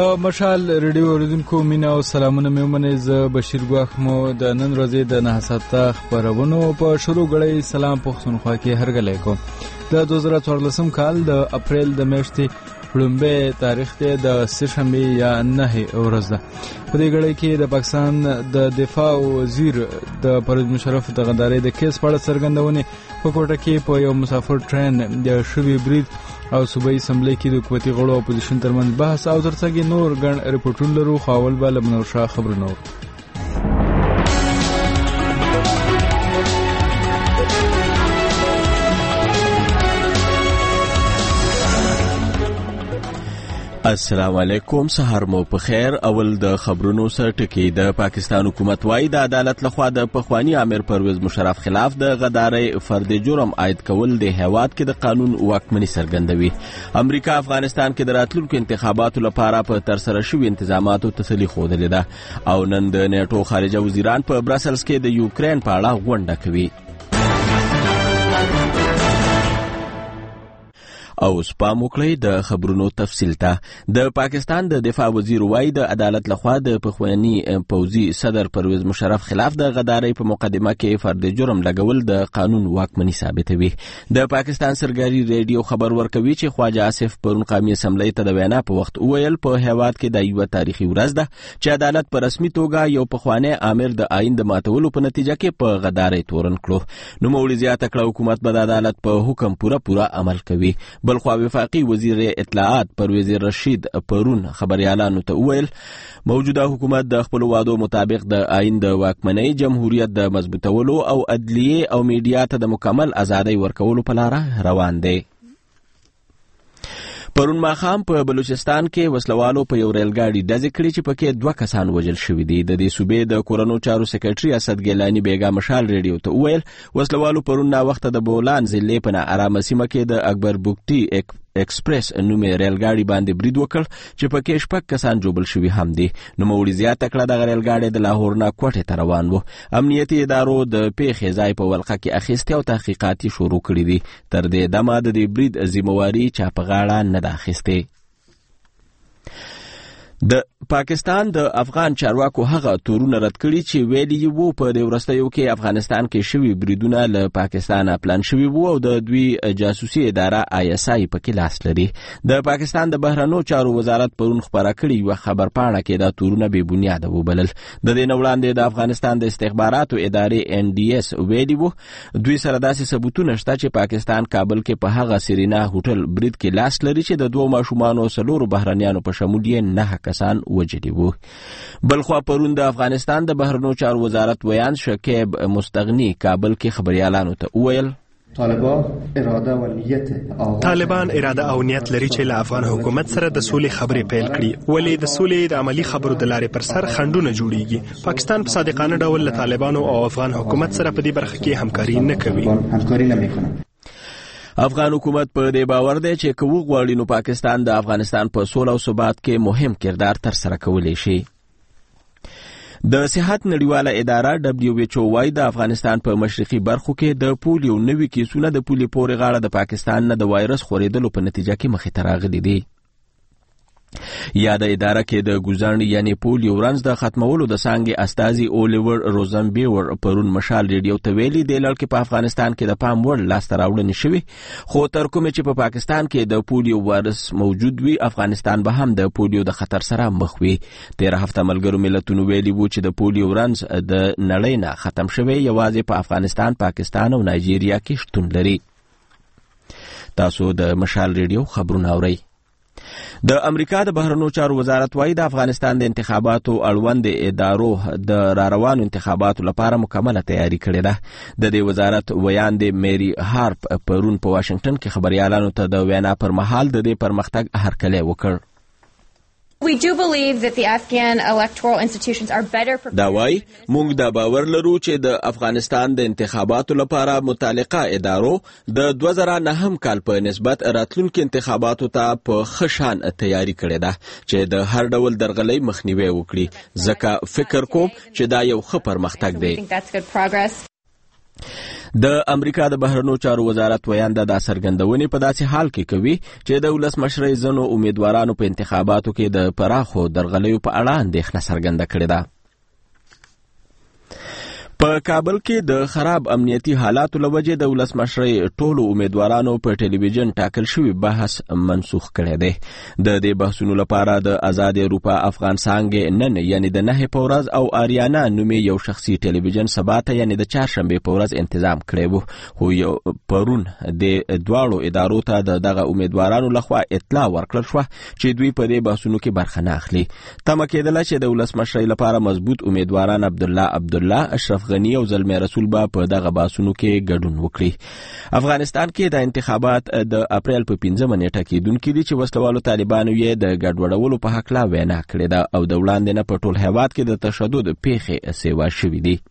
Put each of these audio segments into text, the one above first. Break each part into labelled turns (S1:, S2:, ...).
S1: د مشال ریډیو اوریدونکو مینا او سلامونه مې ومنئ. زه بشیر ګواښ مو د نن ورځې د 9 خپرونو په شروع غړی سلام پښتونخوا کې هرګلی کوم. د 2014 کال د اپریل د میاشتې لومبه تاریخ ته د سهشنبه یا 9 ورځ ده. په دې غړی کې د پاکستان د دفاع وزیر د پرویز مشرف د غدارۍ د کیس په اړه څرګندونه په کوټه کې په یو مسافر ټرین د شوی برید او صوبایي اسمبلی کې د حکومتي غړو او اپوزیشن ترمنځ بحث او ترڅنګ نور ګڼ ریپورټونه لرو. خاول به له منور شاه خبرونه
S2: السلام علیکم. سهار مو په خیر. اول د خبرونو سره ټکی. د پاکستان حکومت وايي د عدالت لخوا د پخوانی امیر پرویز مشرف خلاف د غدارۍ فرد جرم عاید کول د هیواد کې د قانون واکمني څرګندوي. امریکا افغانستان کې د راتلونکو انتخاباتو لپاره په ترسره شوي انتظاماتو تسلي ښودلې ده او نن د نیټو خارجه وزیران په برسلز کې د یوکرين په اړه غونډه کوي. او سپام وکړئ د خبرونو تفصیل ته. د پاکستان د دفاع وزیر وايي د عدالت لخوا د پخوانی پوځي صدر پرویز مشرف خلاف د غدارۍ په مقدمه کې فرد جرم لګول د قانون واکمني ثابتوي. د پاکستان سرګاري ریډیو خبر ورکوي چې خواجه آصف پرون قومي اسمبلی ته د وینا په وخت وویل په هیواد کې د یو تاریخي ورځ ده چې عدالت په رسمي توګه یو پخوانی امیر د آئین د ماتولو په نتیجه کې په غدارۍ تورن کړو. نو مولوی زیاته کړه حکومت به د عدالت په حکم پوره عمل کوي. بلخوا وفاقي وزیر اطلاعات پرویز رشید پرون خبريالانو ته وویل موجوده حکومت د خپل وعدو مطابق د آئین د واکمنۍ، جمهوریت د مضبوطولو او عدلیه او میډیا ته د مکمل ازادۍ ورکولو په لار روان دی. پرون ماښام په بلوچستان کې وسلوالو په یو ریل ګاډي ډزې کړې چې پکې 2 کسان وژل شوي دي. د دې صوبې د کورونو چارو سکرټري اسد ګیلانی بیګا مشال ریډیو ته وویل وسلوالو پرون نا وخت د بولان ضلع په آرامه سیمه کې د اکبر بوکټي ایکسپریس نومې ریل ګاډي باندې برید وکړ چې پکې 6 کسان جوړل شوي هم دي. نو مولوی زیاته کړه د ریل ګاډي د لاهور نه کوټه ته روان وو. امنیتي ادارو د پیښې ځای په ولقه کې اخیستي او تحقیقات شروع کړي دي. تر دې دمه د دې برید ذمہواری چا په غاړه نه ده اخیستې. د پاکستان د افغان چارواکو هغه تورونه رد کړي چې ویلي وو په د ورستیو کې افغانستان کې شوی بریدونه له پاکستان پلان شوی وو او د دوی جاسوسي اداره ISI پکې لاس لري. د پاکستان د بهرنیو چارو وزارت پرون خبره کړې یو خبر پاڼه کې دا تورونه بې بنیاده وبلل. د دې وړاندې د افغانستان د استخباراتو ادارې NDS ویلي وو دوی سره داسې ثبوتونه شته چې پاکستان کابل کې په هغه سرینا هوټل برید کې لاس لري چې د 2 ماشومان او 4 بهرنیانو په شمول یې 9 کسان وجدي وو. بلخوا پرون د افغانستان د بهرنیو چارو وزارت ویان شکیب مستغنی کابل کې خبريالانو ته وویل
S3: طالبان اراده او نیت لري چې له افغان حکومت سره د سولې خبرې پیل کړي، ولی د سولې د عملی خبرو د لارې پر سر خنډونه جوړیږي. پاکستان په صادقانه ډول له طالبانو او افغان حکومت سره په دې برخه کې همکاري نه کوي.
S2: افغان حکومت په دې باور دی چې کوو غواړي نو پاکستان د افغانستان په سوله او ثبات کې مهم کردار تر سره کولی شي. د صحت نړیواله اداره WHO وايي د افغانستان په مشرقي برخو کې د پولیو نوي کیسونه د پولیو پورې غاړه د پاکستان نه د وایرس خورېدلو په نتیجه کې مخې ته راغلي دي. یا د اداره کې د ګوزاڼ یعنی پولیو رنز د ختمولو د څانګې استازي اولیور روزنبیور پرون مشال ریډیو ته ویلي د لړ کې په افغانستان کې د پام وړ لاسته راوړنې شوي، خو تر کومه چې په پاکستان کې د پولیو وایرس موجود وي افغانستان به هم د پولیو د خطر سره مخ وي. 13 هفته ملګرو ملتونو ویلي وو چې د پولیو رنز د نړۍ نه ختم شوی یوازې په افغانستان، پاکستان او نایجیریا کې شتون لري. تاسو د مشال ریډیو خبرونه اورئ. د امریکا د بهرنیو چارو وزارت وايي د افغانستان د انتخاباتو اړوند ادارو د راروانو انتخاباتو لپاره مکمله تیاری کړې ده. د دې وزارت ویاندې میری هارپ پرون په واشنگټن کې خبريالانو ته د وینا پر مهال د دې پرمختګ هرکلی وکړ.
S4: We do believe that the Afghan electoral institutions are better prepared.
S2: دا وای موږ دا باور لرو چې د افغانستان د انتخاباتو لپاره متعلقه ادارو د 2009 کال په نسبت راتلونکو انتخاباتو ته په خشان تیاری کړې ده چې د هر ډول درغلۍ مخنیوي وکړي. ځکه فکر کوم چې دا یو ښه پرمختګ دی. د امریکا د بهرنیو چارو وزارت ویانده دا څرګندونې په داسې حال کې کوي چې د ولسمشرۍ ځینو امیدوارانو په انتخاباتو کې د پراخو درغلیو په اړه اندېښنه څرګنده کړې ده. په کابل کې د خراب امنیتي حالاتو له وجې د ولسمشرۍ ټولو امیدوارانو په ټلویزیون ټاکل شوی بحث منسوخ کړی دی. د دې بحثونو لپاره د آزاد اروپا افغان څانګې نن یعنی د 9 په ورځ او آریانا نومې یو شخصي ټلویزیون سبا ته یعنی د چهارشنبې په ورځ تنظیم کړی و، خو پرون د دواړو ادارو ته دغه امیدوارانو لخوا اطلاع ورکړل شوه چې دوی په دې بحثونو کې برخه نه اخلي. تمه کېدله چې د ولسمشرۍ لپاره مضبوط امیدواران عبدالله اشرف غنی او زلمي رسول با په دغه باسونو کې ګډون وکړي. افغانستان کې د انتخابات د اپریل په 15 نیټه کېدونکي دي چې وسلوالو طالبانو یې د ګډوډولو په حق لا وینا کړې ده او د وړاندې نه په ټول هیواد کې د تشدد پیښې سیوا شوې دي.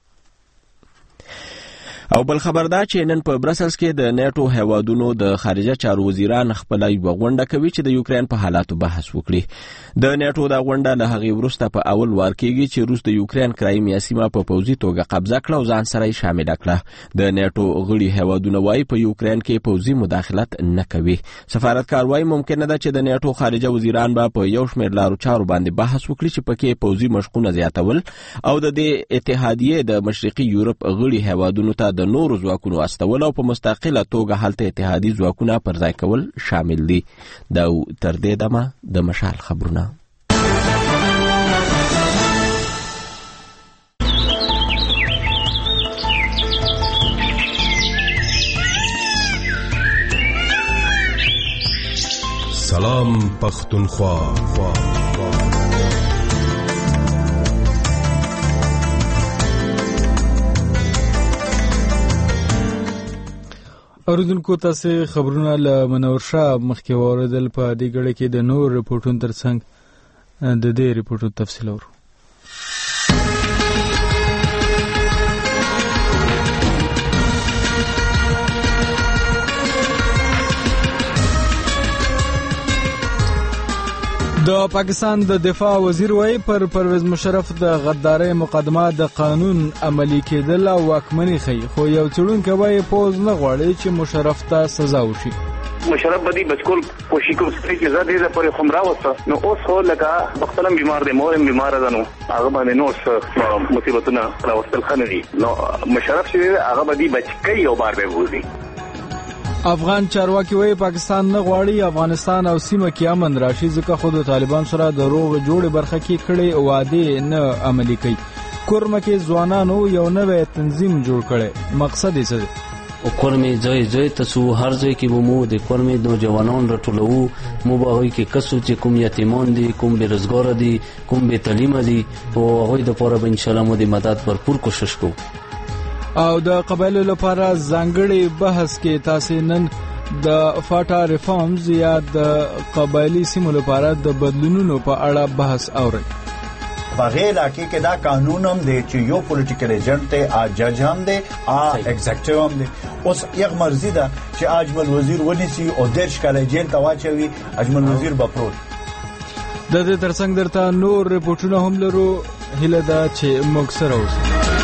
S2: او بل خبر دا چې نن په برسلز کې د نیټو هیوادونو د خارجه چارو وزیران خپل یو غونډه کوي چې د یوکرين په حالاتو بحث وکړي. د نیټو دا غونډه له هغې وروسته په اول وار کېږي چې روس د یوکرين کرایمیا سیمه په پوځي توګه قبضه کړه او ځان سره یې شامل کړه. د نیټو غړي هیوادونه وايي په یوکرين کې پوځي مداخلت نه کوي. سفارتکار وايي ممکن ده چې د نیټو خارجه وزیران به په یو شمېر لارو چارو باندې بحث وکړي چې پکې پوځي مشقونه زیاتول او د دې اتحادیې د مشرقي یورپ غړي هیوادونو ته د نورو ځواکونو استول او په مستقله توګه هلته اتحادي ځواکونه پر ځای کول شامل دي. دا تر دې دمه د مشال خبرونه.
S5: سلام پختونخوا.
S1: اوریدونکو تاسو خبرونه له منور شاه مخکې واوریدل. په دې غړي کې د نور رپورټونو ترڅنګ د دې رپورټونو تفصیل اورو. د پاکستان د دفاع وزیر وايي پر پرویز مشرف د غدارۍ مقدمه د قانون عملی کېدل او واکمني ښیي، خو یو څېړونکی وايي پوځ نه غواړي چې مشرف ته سزا وشي.
S6: مشرف بدی بچکول کوشش کوي چې زه دې پرې خمرا وسه نو اوس خو لکه بختلم بیمار دی مورم بیمار ده نو هغه باندې نو مصیبتونه راوستل خنري نو مشرف چې هغه بدی بچکی او بار به وځي.
S1: افغان چارواکي وايي پاکستان نه غواړي افغانستان او سیمه کې امن راشي ځکه خو د طالبان سره د روغ جوړ برخه کې کړي وعده نه عملي کوي. کورمه کې ځوانانو یو نوې تنظیم جوړ کړي. مقصد یې څه دی؟
S7: کورمه ځای تاسو هر ځای کې مو د کورمه نوجوانان راټولو مو به هغوی کې کسو چې کوم یتیمان دي کوم بیروزګار دي کوم بې تعلیمه دي او هغوی د پاره به ان شاء الله مو د مدد भरपूर کوشش کوو.
S1: او د قبایلو لپاره ځانګړي بحث کې تاسو نن د فاټا ریفارمز یا د قبایلی سیمو لپاره د بدلونونو په اړه بحث اوري.
S8: باغې علاقې کې دا قانون هم دی چې یو پولیټیکل ایجنټ ته جج هم دی ایگزیکټیو هم دی. اوس یو مرزي ده چې اجمل وزیر ونیسي او درش کله جیل ته واچوي اجمل وزیر بپروت.
S1: د دې ترڅنګ درته نور رپورټونه هم لرو. هیله ده چې موږ سره اوسئ.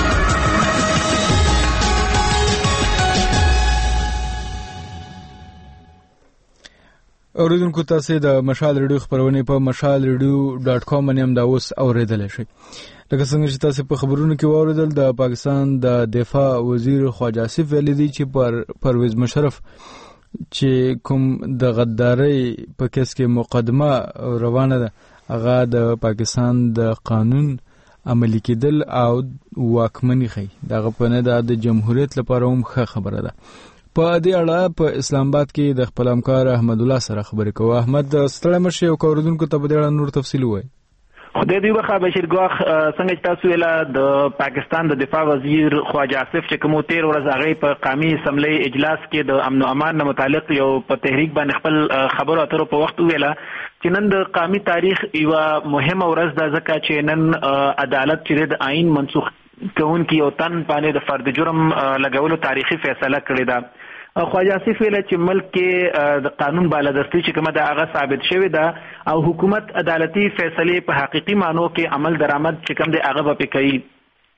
S1: اوریدونکو تاسو د مشال ریډیو خبرونه په mashalradio.com باندې هم دا اوس اوریدل شي. لکه څنګه چې تاسو په خبرونو کې واوریدل د پاکستان د دفاع وزیر خواجه آصف ویلي دی چې پرویز مشرف چې کوم د غدارۍ په کیس کې مقدمه روانه ده هغه د پاکستان د قانون عملی کېدل او واکمني ښیي. دغه په نه د جمهوریت لپاره هم ښه خبره ده. په دې اړه په اسلام آباد کې د خپل همکار احمد الله سره خبرې کوو. احمد ستړی مشه او اوریدونکو ته په دې اړه نور تفصیل وایي.
S9: خدای دې وخت بشیر ګواخ څنګه تاسو ویلا د پاکستان د دفاع وزیر خواجه آصف چې کوم 13 ورځ هغه په قومي اسمبلی اجلاس کې د امن او امان متعلق یو په تحریک باندې خپل خبرو اترو په وخت ویلا چې نن د قومي تاریخ یو مهمه ورځ ده ځکه چې نن عدالت چې د آئین منسوخ کوونکی او تن باندې د فرد جرم لګولو تاریخي فیصله کړې ده. خواجه آصف ویل چې ملک کې د قانون بالادستي چې کومه د هغه ثابت شوی ده او حکومت عدالتي فیصله په حقيقي معنی کې عمل درآمد چې کوم د هغه په کوي.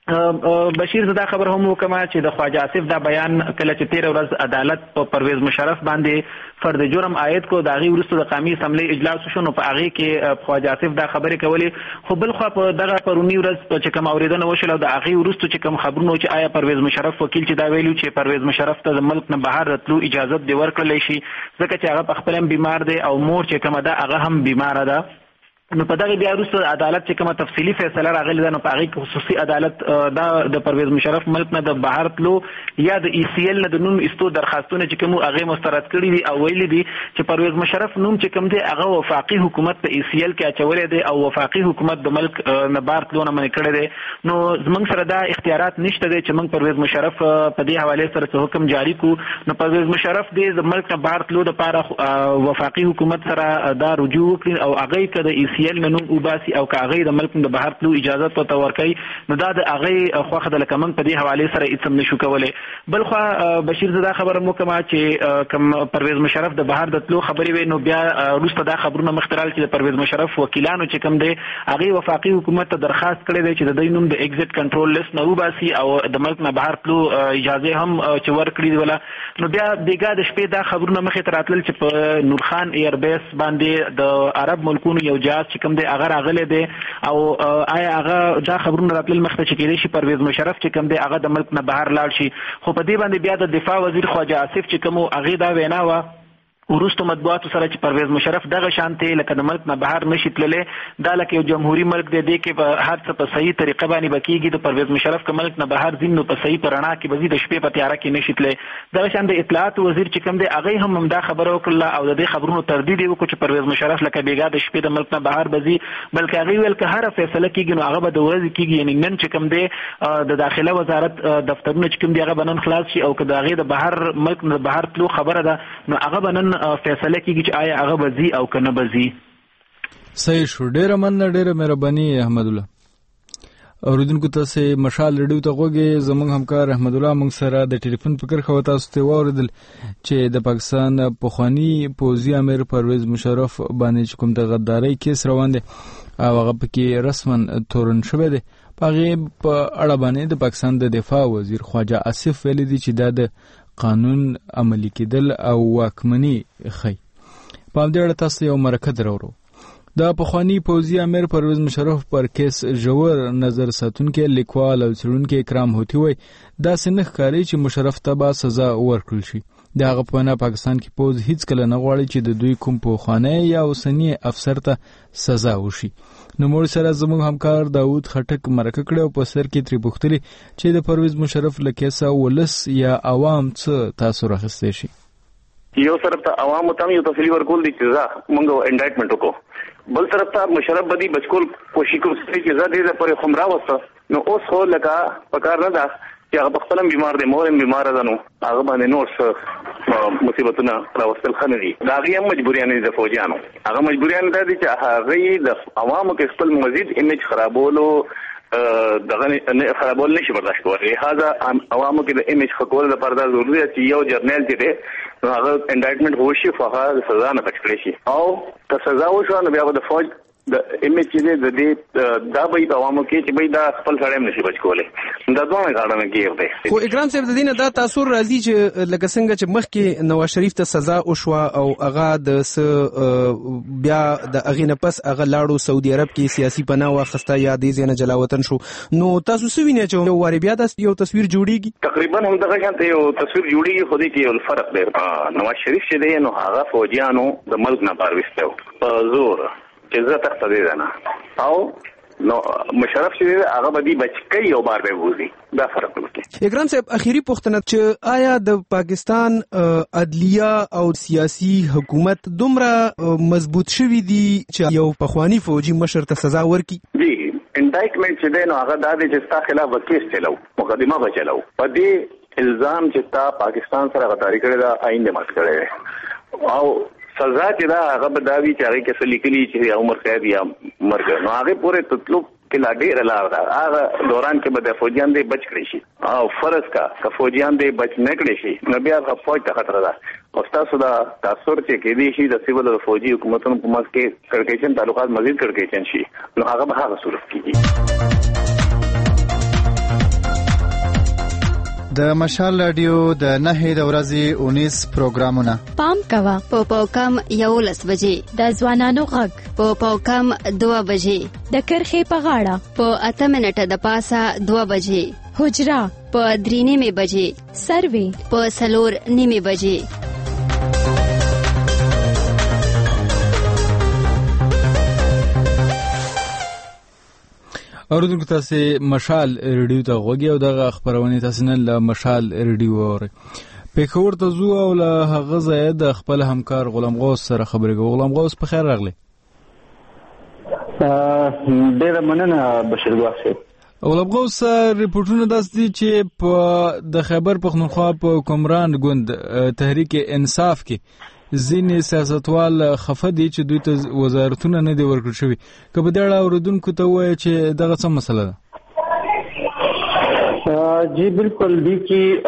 S9: بشیر زدا خبر هم وکما چې د خواجه آصف دا بیان کله چې 13 ورځ عدالت په پرویز مشرف باندې فرد جرم عاید کو داغي ورستو د قومي اسمبلی اجلاس شو نو په هغه کې خواجه آصف دا خبرې کولې خو بل خو په دغه پرونی ورځ چې کوم اوریدنه وشله د هغه ورستو چې کوم خبرونه چې آیا پرویز مشرف وکیل چې دا ویلو چې پرویز مشرف ته د ملک نه بهر راتلو اجازه دی ورکړل شي ځکه چې هغه په خپل بیمار دی او مور چې کومه ده هغه هم بیمار ده نو په دغه بیا وروسته عدالت چې کومه تفصیلی فیصله راغلی ده نو په هغه کې خصوصي عدالت دا د پرویز مشرف ملک نه د بهر تلو یا د ECL نه د نوم استو درخواستونه چې کوم هغه مسترد کړي دي او ویلي دي چې پرویز مشرف نوم چې کوم دی هغه وفاقي حکومت په ECL کې اچولې دي او وفاقي حکومت د ملک نه بهر تلو نه منې کړی دی نو زمونږ سره دا اختیارات نشته دي چې موږ پرویز مشرف په دې حواله سره حکم جاری کو نو پرویز مشرف دې د ملک نه بهر تلو د لپاره وفاقي حکومت سره دا رجوع کړي او هغه کده ECL نوم وباسي او کاغی د ملک د بهر تلو اجازه ته ورکړي نو دا د هغه خوخه د لکمن په دې حواله سره هیڅ نشو کولای بل خو بشیر زدا خبره مو کما چې کم پرویز مشرف د بهر د تلو خبرې وي نو بیا روسته دا خبرونه مخترال چې د پرویز مشرف وکیلانو چې کم دی هغه وفاقي حکومت ته درخواست کړی دی چې د دې نوم د ایگزیټ کنټرول لیست نه وباسي او د ملک نه بهر تلو اجازه هم چې ورکړي دی ولا نو بیا بیګا د شپې دا خبرونه مخې ته راتلل چې په نورخان ایربیس باندې د عرب ملکونو یو جهاز چې کم دی اگر اغله دي او آیا هغه دا خبرونه راتل مخته چې کېدې شي پرویز مشرف چې کوم دی هغه د ملک نه بهر لاړ شي خو په دې باندې بیا د دفاع وزیر خواجه آصف چې کوم هغه دا وینا و ورستو مطبوعات سره چې پرویز مشرف دغه شانته لکه د ملک نه بهر نشي تللې دا لکه یو جمهوریت ملک دی کې په هر څه په صحیح طریقه باندې بکیږي د پرویز مشرف ک ملک نه بهر ځین نو په صحیح پرانا کې بزید شپې په تیاره کې نشي تللې دغه شانته اطلاعات وزیر چې کوم دی هغه هم دا خبره وکړه او د دې خبرونو تردید وکړي چې پرویز مشرف لکه بیګا د شپې د ملک نه بهر بزي بلکې هغه ویل که هر فیصله کیږي نو هغه به د ورځې کیږي یعنی نن چې کوم دی د داخله وزارت دفترونه چې کوم دی هغه بنن خلاص شي او که د هغه د بهر ملک نه بهر تلو خبره ده نو هغه بنن فیصله کیږي چې آیا هغه بزي او کنه بزي
S1: صحیح شو ډیره مهرباني احمد الله اوریدونکو تاسو مشال ریډیو ته غوږی زموږ همکار احمد الله موږ سره د ټلیفون فکر خو تاسو ته واوریدل چې د پاکستان پخوانی پوځي امیر پرویز مشرف باندې کوم د غداري کیس روان دي او هغه پکې رسمن تورن شوی دی هغه په اړه باندې د پاکستان د دفاع وزیر خواجه آصف ویلي دي چې د قانون عملی کېدل او واکمني خي په دې اړه تاسو یو مرکه درورو د پخوانی پوځي امیر پرویز مشرف پر کیس ژور نظر ساتونکو لیکوال او څېړونکو اکرام هوتی وای دا سنخ کاری چې مشرف ته به سزا ورکړل شي دا غپنه پاکستان کې پوز هیڅ کله نه غواړي چې د دوی کوم پوخانه یا اوسنی افسر ته سزا وشي نو موږ سره زموږ همکار داوود خټک مرکه کړو په سر کې تری بوختري چې د پرویز مشرف لکیسه ولس یا عوام څه تاسو راخسته شي
S6: یو طرف ته عوام ته یو تفصیلی ورکول دي چې موږ انډایټمنټ وکړو بل طرف ته مشرف بدی بچکول کوشش کوي چې زړه دې پر خمرا وسته نو اوس خو لکه پکار نه ده چې هغه خپل بیمار دی مور بیمار ده نو هغه باندې نور مصیبتونه راوستل خنه دي دا غي مجبوریان دي د فوجیانو هغه مجبوریان دي چې هغه د عوامو کې خپل مزید ایمیج خرابولو دغه خرابول نشي برداشت کوي لہذا عوامو کې د ایمیج خکول لپاره دا ضروري دی چې یو جرنل دی هغه انډایټمنټ وشي فقط سزا نه بچی شي او که سزا وشو نو بیا د فوج د ایمیج د دې دا به په عوامو کې چې به دا خپل سره نشي بچ کولای دا دوه غاړه نه کیږي
S10: خو اکرام صاحب د دینه دا تاثیر راځي چې لکه څنګه چې مخکې نواز شریف ته سزا وشوه او هغه د بیا د اغه نه پس هغه لاړو سعودي عرب کې سیاسي پناه واخسته یا د زینه جلاوطن شو نو تاسو سوینه چې واره بیا د یو تصویر جوړیږي
S6: تقریبا هم دغه شانته یو تصویر جوړیږي خو دې کې یو فرق دی نواز شریف چې دی نو هغه فوجیانو د ملک نه بار وستو په زور چې زه تخته دی نه او نو مشرف چې هغه بدی بچکی یو بار به وځي دا فرق دی
S10: اکرام صاحب اخیری پوښتنه چې آیا د پاکستان عدلیه او سیاسي حکومت دومره مضبوط شوی دی چې یو پخوانی فوجي مشر ته سزا ورکړي
S6: جی انډایټمنټ چې دی نو هغه د دې چې ستا خلاف کیس چلو مقدمه بچلو په دې الزام چې تا پاکستان سره غداري کړی دا آئین دې مات کړی او سزا چې دا هغه بداوی چې هغه کې لیکلي چې عمر قید یا مرګ نو هغه پورې تطلب کې لا ډېر لار ده هغه دوران کې به د فوجیان دې بچ کړی شي او فرض کا فوجیان دې بچ نه کړی شي نو بیا هغه فوج ته خطر ده او تاسو دا تاثیر چې کې دي شي د سیول او فوجي حکومتونو په منځ کې کړکېچن تعلقات مزید کړکېچن شي نو هغه به هغه صورت کیږي
S11: د مشال رادیو د 9 د ورځې 19 پروګرامونه
S12: پام کوه
S13: په پاوکم 11 بجې
S12: د ځوانانو غږ
S13: په پاوکم 2 بجې
S12: د کرخې په غاړه
S13: په 8 منټه د پاسه 2 بجې
S12: حجرا
S13: په 3:30 بجې
S12: سروي
S13: په 4:30 بجې
S1: اوردونکو تاسو مشال ریډیو ته غوږی او دغه خبرونه تاسو نن له مشال ریډیو اورئ. پېښور ته زو او له هغه ځای د خپل همکار غلام غوث سره خبرې کوو. غلام غوث په خیر راغلی.
S14: ډېر مننه بشیر واخی.
S1: غلام غوث ریپورتونه داسې دي چې په د خیبر پختونخوا په کومران ګوند تحریک انصاف کې ځینې سیاستوال خفه دي چې دوی ته وزارتونه نه دي ورکړل شوي. که په دې اړه اوریدونکو ته ووایي چې دغه څه مسله ده؟
S14: جی بالکل دی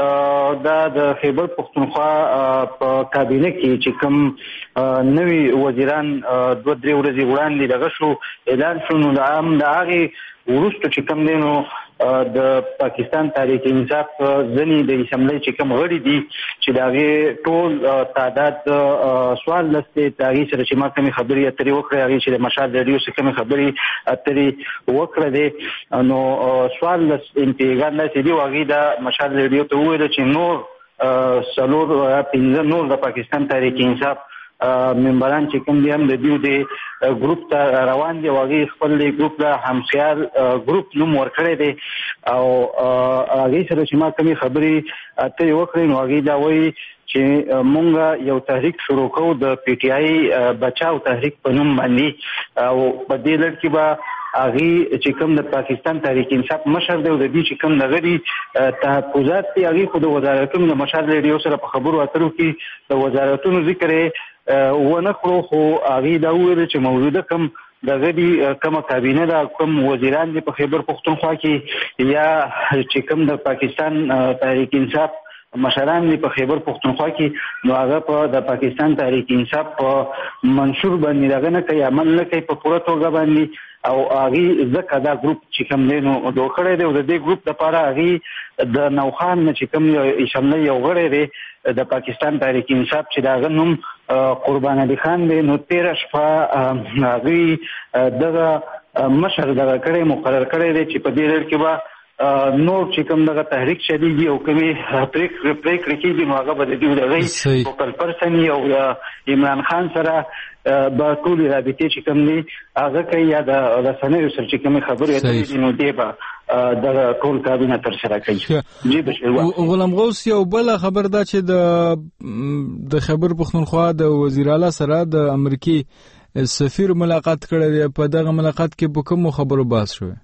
S14: کې دا د خیبر پختونخوا په کابینه کې چې کوم نوي وزیران 2-3 ورځې وړاندې دغه شو اعلان شو، نو د هغه وروسته چې کوم دینو د پاکستان تحریک انصاف ځنی د اسمبلی چې کوم غړي دي چې داغه ټول تعداد سوال لسته داغه سره چې ما کومي خبري اترې وکړې هغه چې د مشال ریډیو سره کومي خبري اترې وکړې دي، نو سوال لس انتګان نه دي واغې د مشال ریډیو ته وویل چې نور سلور 15 نور د پاکستان تحریک انصاف ممبران چې کوم دي هم د دیو د ګروپ ته روان دي، واغې خپل ګروپ له همسیار ګروپ نوم ورکړی دی او هغه سره چې ما کومي خبري اترې وکړې نو هغه دا وایي چې مونږ یو تحریک شروع کوو د پی ټی آی بچاو تحریک په نوم باندې، او په دې لړ کې به هغه چې کوم د پاکستان تحریک انصاف مشر دی او د دې چې کوم نغري تحفظات دي هغه خو د وزارتونو د مشر ریډیو سره په خبرو اترو کې د وزارتونو ذکر ونه کړو، خو هغه دا ویل چې موجوده کوم د غدي کومه کابینه دا کوم وزیران دي په خیبر پختونخوا کې یا چې کوم د پاکستان تحریک انصاف مشران دي په خیبر پختونخوا کې، نو هغه په د پاکستان تحریک انصاف په منشور باندې دغه نه کوي، عمل نه کوي په پوره توګه باندې، او هغه ځکه دا ګروپ چې کوم دی نو دوکړی دی او د دې ګروپ لپاره هغه د نوخان چې کوم اسمبلی یو غړی دی د پاکستان تحریک انصاف چې دا نوم قربان علي خان دی، نو 13 شپه هغه دغه مشر دغه کړی مقرر کړی دی چې په دې لړ کې به نور چې کوم دغه تحریک شدیدي او کومي پریکړې کېږي نو هغه به د دې دغه فوکل پرسن او عمران خان سره به ټول رابطې چې کوم دي هغه کوي یا د رسنیو سره چې کومې خبرې اترې نو دی به دغه ټول کارونه ترسره کوي. جی بشیر
S1: غلام غوث یو بل خبر دا چې د خیبر پختونخوا د وزیر اعلی سره د امریکای سفیر ملاقات کړی دی، په دغه ملاقات کې په کوم خبرو بحث شوی؟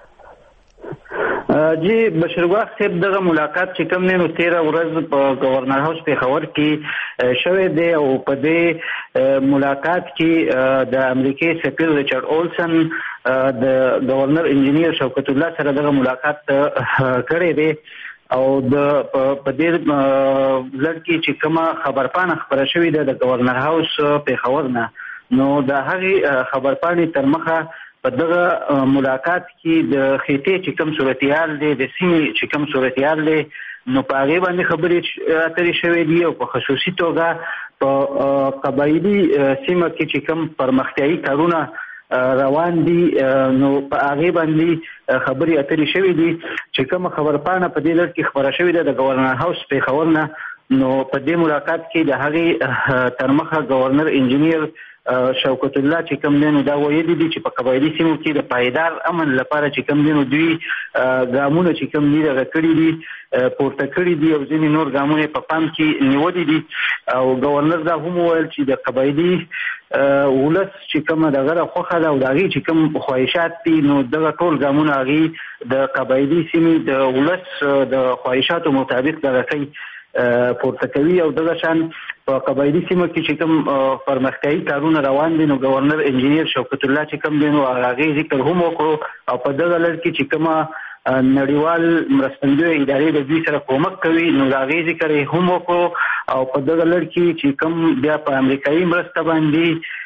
S14: جی بشرګواخ صاحب دغه ملاقات چې کوم نه نو 13 ورځ په گورنر هاوس پېښور کې شوې دی او په دې ملاقات کې د امریکای سفیر ریچارډ اولسن د گورنر انجینیر شوکت الله سره دغه ملاقات کړی دی او د په دې لړ چې کومه خبرپاڼه خبره شوې ده د گورنر هاوس پېښور نه، نو د هغه خبرپاڼې تر مخه په دغه ملاقات کې د خېټې چې کوم صورتحال دی د سیمې چې کوم صورتحال دی نو په هغه باندې خبرې اترې شوې دي او په خصوصي توګه په قبایلی سیمه کې چې کوم پرمختیايي کارونه روان دي نو په هغه باندې خبرې اترې شوې دي چې کوم خبرپاڼه په دې لړ کې خبره شوې ده د گورنر هاوس پېښور نه، نو په دې ملاقات کې د هغه تر مخه گورنر انجینیر شوکت الله چې کوم دینو دا ویلي دي چې په قبایلی سیمو کې د پایدار امن لپاره چې کوم دینو دوی ګامونه چې کوم دي دغه کړی دي پورته کړی دي او ځینې نور ګامونه په پام کې نیولي دي، او گورنر دا هم ویل چې د قبایلی ولس چې کوم دغه خوخه ده او دغه چې کوم خواهشات دي نو دغه ټول ګامونه هغه د قبایلی سیمې د ولس د خواهشاتو مطابق دغه کوي پورته کوي او دغه شان په قبایلی سیمه کې چې کوم پرمختیايي کارونه روان دي نو گورنر انجینیر شوکت الله چې کوم دینو هغه ذکر هم وکړو او په دغه لړ کې چې کومه نړیوال مرستندوی ادارې د دوی سره کومک کوي نو هغه ذکر هم وکړو او په دغه لړ کې چې کوم بیا په امریکایي مرسته باندې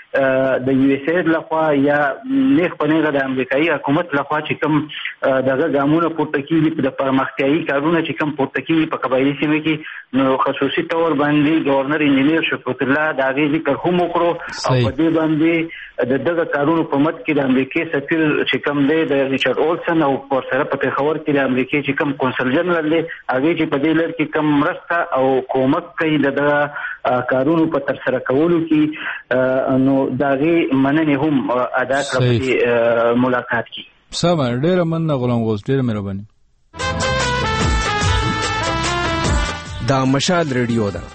S14: د یو اس اید لخوا یا نیغ په نیغه د امریکایي حکومت لخوا چې کوم دغه ګامونه پورته کیږي د پرمختیایي کارونه چې کوم پورته کیږي په قبایلي سیمه کې نو خصوصي تور باندې گورنر انجنیر شفقت الله د هغې ذکر هم وکړو او په دې باندې د دغه کارونو په مد کې د امریکای سفیر چې کوم دی د ریچارډ اولسن او ورسره په پېښور کې د امریکای چې کوم کونسل جنرال دی هغې چې په دې لړ کې کوم مرسته او کومک کوي د دغه کارونو په ترسره کولو کې نو د هغې مننې هم ادا کړه په دې ملاقات کې.
S1: سمه ډېره مننه غلام غوث، ډېره مهرباني.
S10: دا مشال ریډیو ده.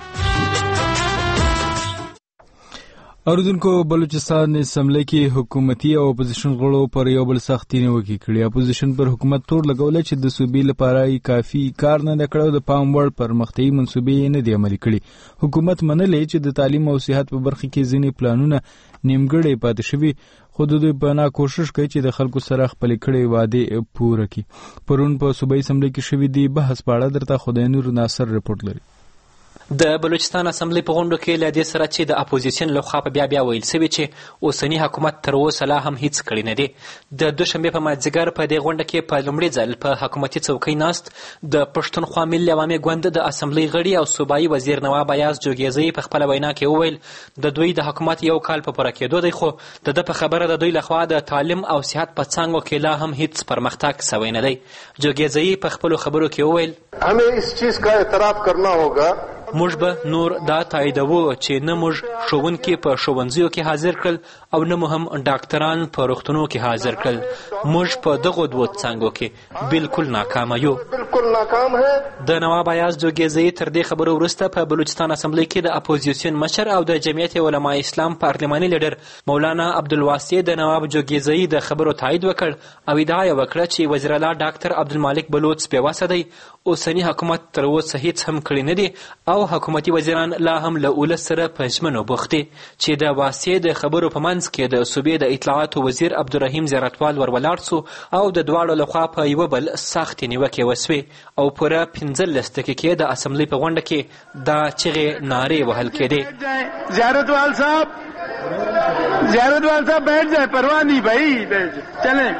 S1: اوریدونکو، بلوچستان اسمبلی کې حکومتي او اپوزیشن غړو پر یو بل سختي نیوکې کړې. اپوزیشن پر حکومت تور لګولې چې د صوبې لپاره کافي کار نه کړو، د پام وړ پرمختیایي منصوبې نه دي عملي کړي. حکومت منلې چې د تعلیم او صحت په برخه کې ځینې پلانونه نیمګړي پاتې شوي، خو د دوی په نه کوشش کوي چې د خلکو سره خپل کړي وعده پوره کړي. پرون په صوبایي اسمبلی کې شوی دی بحث په اړه درته خدای نور ناصر رپورټ لري.
S15: د بلوچستان اسمبلی په غونډو کې له دې سره چې د اپوزیشن لخوا په بیا ویل شوي چې اوسنی حکومت تر اوسه لا هم هیڅ کړی نه دی. د دوشنبې په مازدیګر په دې غونډه کې په لومړي ځل په حکومتي څوکۍ ناست د پښتونخوا ملي عوامي ګوند د اسمبلی غړي او صوبایي وزیر نواب ایاز جوګیزی په خپله وینا کې وویل د دوی د حکومت یو کال په پوره کېدو دی، خو د ده په خبره د دوی لخوا د تعلیم او صحت په څانګو کې لا هم هیڅ پرمختګ سوی نه دی. جوګیزی په خپلو خبرو کې وویل
S16: हमें इस चीज का एतराफ करना होगा
S15: موږ به نور دا تاییدوو چې نه موږ ښوونکي په ښوونځیو کې حاضر کړل او نه مو هم ډاکټران په روغتونو کې حاضر کړل. موږ په دغو دوو څانګو کې بالکل ناکامه یو. د نواب ایاز جوګیزی تر دې خبرو وروسته په بلوچستان اسمبلی کې د اپوزیسیون مشر او د جمعیت علماء اسلام پارلماني لیډر مولانا عبدالواسع د نواب جوګیزی د خبرو تایید وکړ او ادعا یې وکړه چې وزیر اعلی ډاکټر عبدالمالک بلوچ بېوسه دی. اوسنی حکومت تر اوسه هیڅ هم کړی نه دی او حکومتي وزیران لا هم له ولس سره په ژمنو بوخت دي. چې د واسع د خبرو په منځ کې د صوبې د اطلاعاتو وزیر عبدالرحیم زیارتوال ور ولاړ سو او د دواړو لخوا په یوه بل سختې نیوکې وسوې او پوره 15 دقیقې د اسمبلی په غونډه کې دا چغې نارې وهل کېدې.
S16: زیارتوال صاحب بیٹھ جائے، پرواہ نہیں بھائی، چلیں.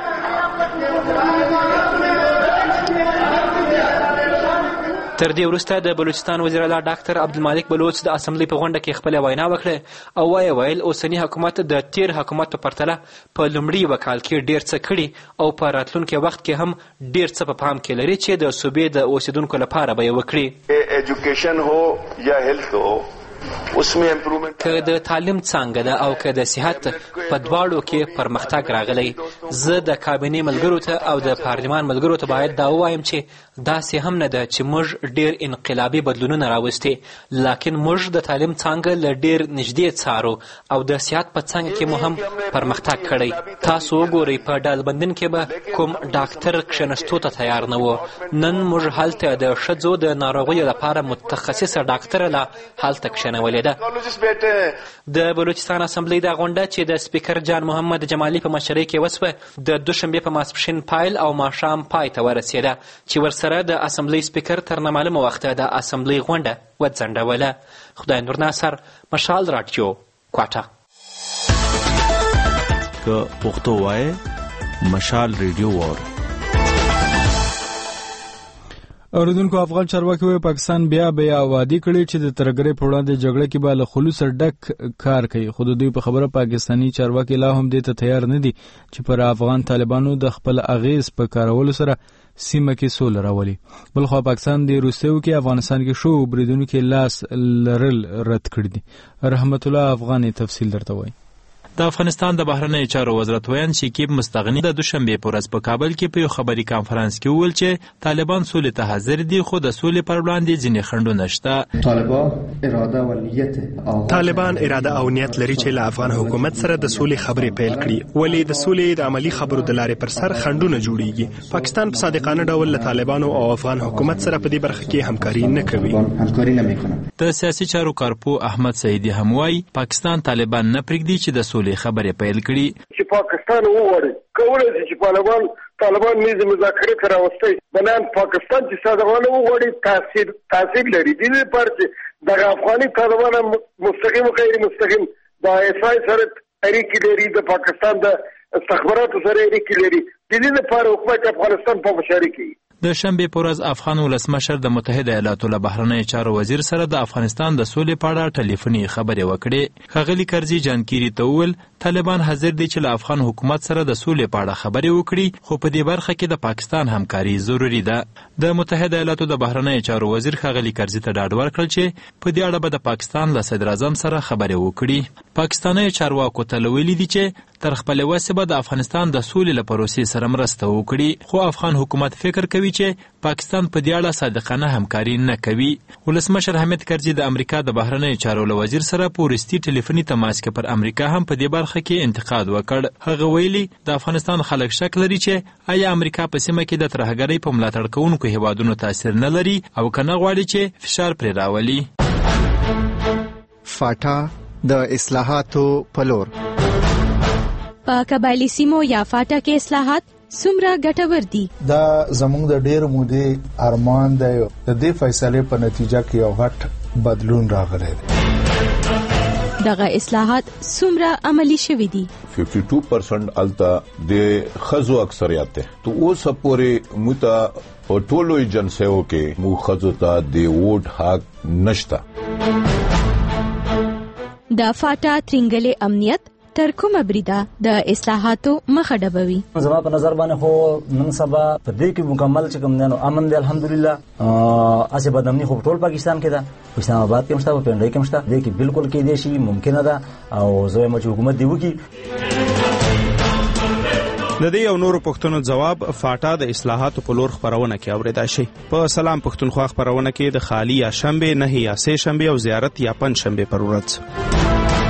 S15: تر دې وروسته د بلوچستان وزیر اعلی ډاکټر عبدالمالک بلوچ د اسمبلی په غونډه کې خپله وینا وکړه او ویل اوسني حکومت د تیر حکومت په پرتله په لومړي یوه کال کې ډېر څه کړي او په راتلونکي وخت کې هم ډېر څه په پام کې لري چې د صوبې د اوسیدونکو لپاره به یې وکړي.
S16: ایجوکیشن هو یا هیلث هو
S15: که د تعلیم څانګه ده او که د صحت، په دواړو کې پرمختګ راغلی. زه د کابینې ملګرو ته او د پارلمان ملګرو ته باید دا ووایم چې داسې هم نه ده چې موږ ډېر انقلابي بدلونونه راوستي، لاکن موږ د تعلیم څانګه له ډېر نږدې څارو او د صحت په څانګه کې مو هم پرمختګ کړی. تاسو وګورئ په ډالبندن کې به کوم ډاکټر کښېنستو ته تیار نه و. نن موږ هلته د ښځو د ناروغیو لپاره متخصصه ډاکټره لا هلته کښېنولې ده. د بلوچستان اسمبلی دا غونډه چې د سپیکر جان محمد جمالي په مشرۍ کې وسوه د دوشنبې په ماسپښین پایل او ماښام پای ته ورسېده چې ورسره د اسمبلی سپیکر تر نامعلومه وخته د اسمبلی غونډه وځنډوله. خدای نور ناصر، مشال راډیو، کوټه.
S2: که پښتو وایې مشال ریډیو وور.
S1: اوریدونکو، افغان چارواکي وایي پاکستان بیا وعده کړې چې د ترهګرۍ په وړاندې جګړه کې به له خلوص ډک کار کوي، خو د دوی په خبره پاکستاني چارواکي لا هم دې ته تیار نه دي چې پر افغان طالبانو د خپل اغیز په کارولو سره سیمه کې سوله راولي. بلخوا پاکستان د روسیو کې افغانستان کې شو بریدونو کې لاس لرل رد کړی دي. رحمت الله افغاني تفصیل درته وایي.
S17: د افغانستان د بهرنیو چارو وزارت ویان شکیب مستغنی د دوشنبې په ورځ په کابل کې په یو خبري کانفرنس کې وویل چې طالبان سولې ته حاضر دي، خو د سولې پر وړاندې ځینې خنډونه شته.
S3: طالبان اراده او نیت لري چې له افغان حکومت سره د سولې خبرې پیل کړي، ولې د سولې د عملی خبرو د لارې پر سر خنډونه جوړیږي. پاکستان په صادقانه ډول له طالبانو او افغان حکومت سره په دې برخه کې همکاري نه کوي.
S17: د سیاسي چارو کارپو احمد سعیدی هم وایي پاکستان طالبان نه پرېږدي چې د سولې خبرې پیل کړي.
S18: چې پاکستان وغواړي کولای شي چې طالبان نیز مذاکره ته راوستي، بنان پاکستان چې صادقانه وغواړي تاثیر لري. دې لپاره چې د افغاني طالبان مستقیم غیر مستقیم د اسرائیل سره اړیکې لري، د پاکستان د استخباراتو سره اړیکې لري. د دې لپاره حکومت افغانستان په مشارکت کوي.
S17: د شنبې په ورځ افغان ولسمشر د متحده ایالاتو له بهرنیو چارو وزیر سره د افغانستان د سولې په اړه ټلیفوني خبرې وکړې. ښاغلي کرزي جانکيري ته وویل طالبان حاضر دي چې له افغان حکومت سره د سولې په اړه خبرې وکړي، خو په دې برخه کې د پاکستان همکاري ضروري ده. د متحده ایالاتو د بهرنیو چارو وزیر ښاغلي کرزي ته ډاډ ورکړل چې په دې اړه به د پاکستان له صدر اعظم سره خبرې وکړي. پاکستاني چارواکو ته ویلي دي چې تر خپل وسه به د افغانستان د سولې لپاره پروسې سره مرسته وکړي، خو افغان حکومت فکر کوي چې پاکستان په دې اړه صادقانه همکاري نه کوي. ولسمشر حامد کرزي د امریکا د بهرنیو چارو له وزیر سره په وروستي ټلیفوني تماس کې پر امریکا هم په دې برخه کې انتقاد وکړ. هغه ویلي د افغانستان خلک شک لري چې آیا امریکا په سیمه کې د ترهګرۍ په ملاتړ کوونکو هیوادونو تاثیر نه لري او کنه غواړي چې فشار پرې راولي.
S11: فاټا د اصلاحاتو په لور.
S12: په قبایلی سیمو یا فاټا کې اصلاحات څومره ګټور دي؟
S19: دا زموږ د ډېر مودې ارمان دی. د دې فیصلې په نتیجه کې یو غټ بدلون راغلی دی.
S12: دغه اصلاحات څومره عملی شوي دي؟
S20: 52% الته د خزو اکثریت ده. تو اوس پورې موته په ټولو ایجنسیو کې مو خزو ته د ووټ حق نشته.
S12: د فاټا ترنګلې امنیت تر کومه بریده د اصلاحاتو مخه ډبوي؟
S21: زما په نظر باندې خو نن سبا په دې کې مکمل چې کوم نه امن دی الحمدلله. اسه بدامني خو ټول پاکستان کې ده، په اسلام آباد کې مشته، په پنډای کې مشته، دې کې بالکل کې دي شي ممکنه ده او زه مچ حکومت دی وکي.
S10: د دې او نورو پښتنو جواب فاټا د اصلاحاتو په لور خبرونه کې اوریدای شي. په سلام پښتونخوا خبرونه کې د خالی یا شنبه نه یا سه شنبه او زیارت یا پنځ شنبه پر ورځ.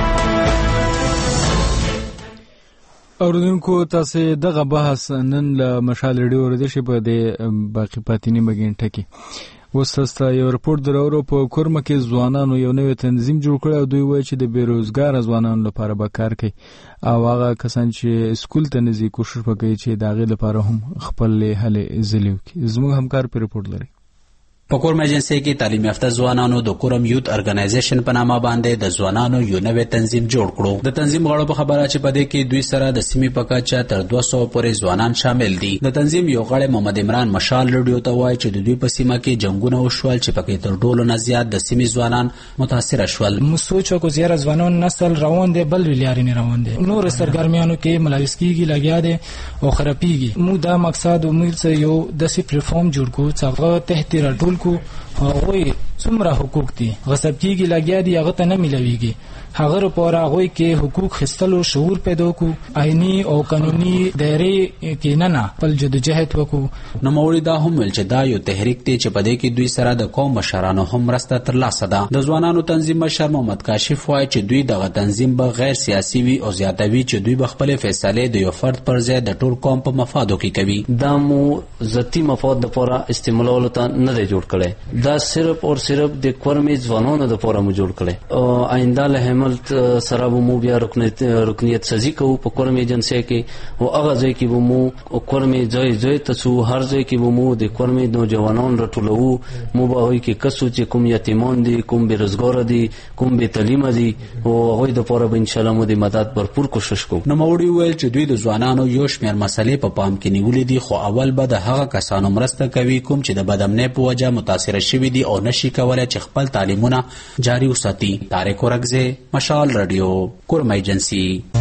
S1: اوردونکو تاسو دغه بحث نن له مشال ریډیو ورته شي په د باقی پاتینی مګینټه کې. وسستا یو رپورت درورو په کورمه کې ځوانانو یو نوې تنظیم جوړ کړ او دوی وایي چې د بیروزګار ځوانانو لپاره به کار کوي او هغه کسان چې سکول ته نه ځي کوشش وکړي چې داغه لپاره هم خپل هلې ځلیو کی. زموږ همکار په رپورت لري.
S22: په کورم ایجنسی کې تعلیم یافته ځوانانو د کورم یوت ارګنایزیشن په نامه باندې د ځوانانو یو نوې تنظیم جوړ کړو. د تنظیم غړو په خبره چې په دې کې دوی سره د سیمې په کچه تر 200 پورې ځوانان شامل دي. د تنظیم یو غړی محمد عمران مشال ریډیو ته وایي چې د دوی په سیمه کې جنگونه وشول چې پکې تر ټولو نه زیات د سیمې ځوانان متاثر شول.
S23: مو سوچو کو زیات ځوانان نسل روان دي بل ویلاري نه روان دي. نور سرګرمیانو کې ملایس کیږي لګیا دي او خرابېږي. مو دا مقصد امید سه یو د سی پلیټفارم جوړ کو چې هغه تحت راټول کو هغوی څومره حقوق دي غصب کیږي لګیا دي هغه ته نه ملويږي. هغه لپاره هغوی کې حقوق خستلو شعور پیدا کو آئینی او قانوني دایره کې نه بل جدوجہد وکړو.
S22: نو موري دا هم ول چې دا یو تحریک دی چې په دې کې دوی سره د قوم مشرانو هم راسته تر لاسه ده. د ځوانانو تنظیم مشر محمد کاشف وایي چې دوی دغه تنظیم به غیر سیاسي وي او زیاتوي چې دوی به خپل فیصله د یو فرد پر ځای د ټول قوم په مفادو کې کوي.
S7: دا مو ذاتی مفاد لپاره استعمالولو ته نه دی جوړ کړي. دا صرف او صرف د کورمي ځوانانو لپاره مو جوړ کړي. او آینده له ملت سره مو بیا رکنیت سازي کوو په کورم ایجنسی کې او هغه ځای کې مو کورم ځای تاسو هر ځای کې مو د کورم نوجوانان راټولو. مو به وي کې کسو چې کوم یتیمان دي، کوم بیروزګار دي، کوم بې تعلیم دي او هغه د پوره به ان شاء الله مو د مدد भरपूर کوشش کوو.
S22: نو موري ویل چې دوی د ځوانانو یو شمېر مسلې په پام کې نیولې دي، خو اول به د هغه کسانو مرسته کوي کوم چې د بدامنۍ په وجه متاثر شوي دي او نشي کولای چې خپل تعلیمونه جاری وساتي. طارق اورګزی، مشال رادیو، کورم ایجنسی.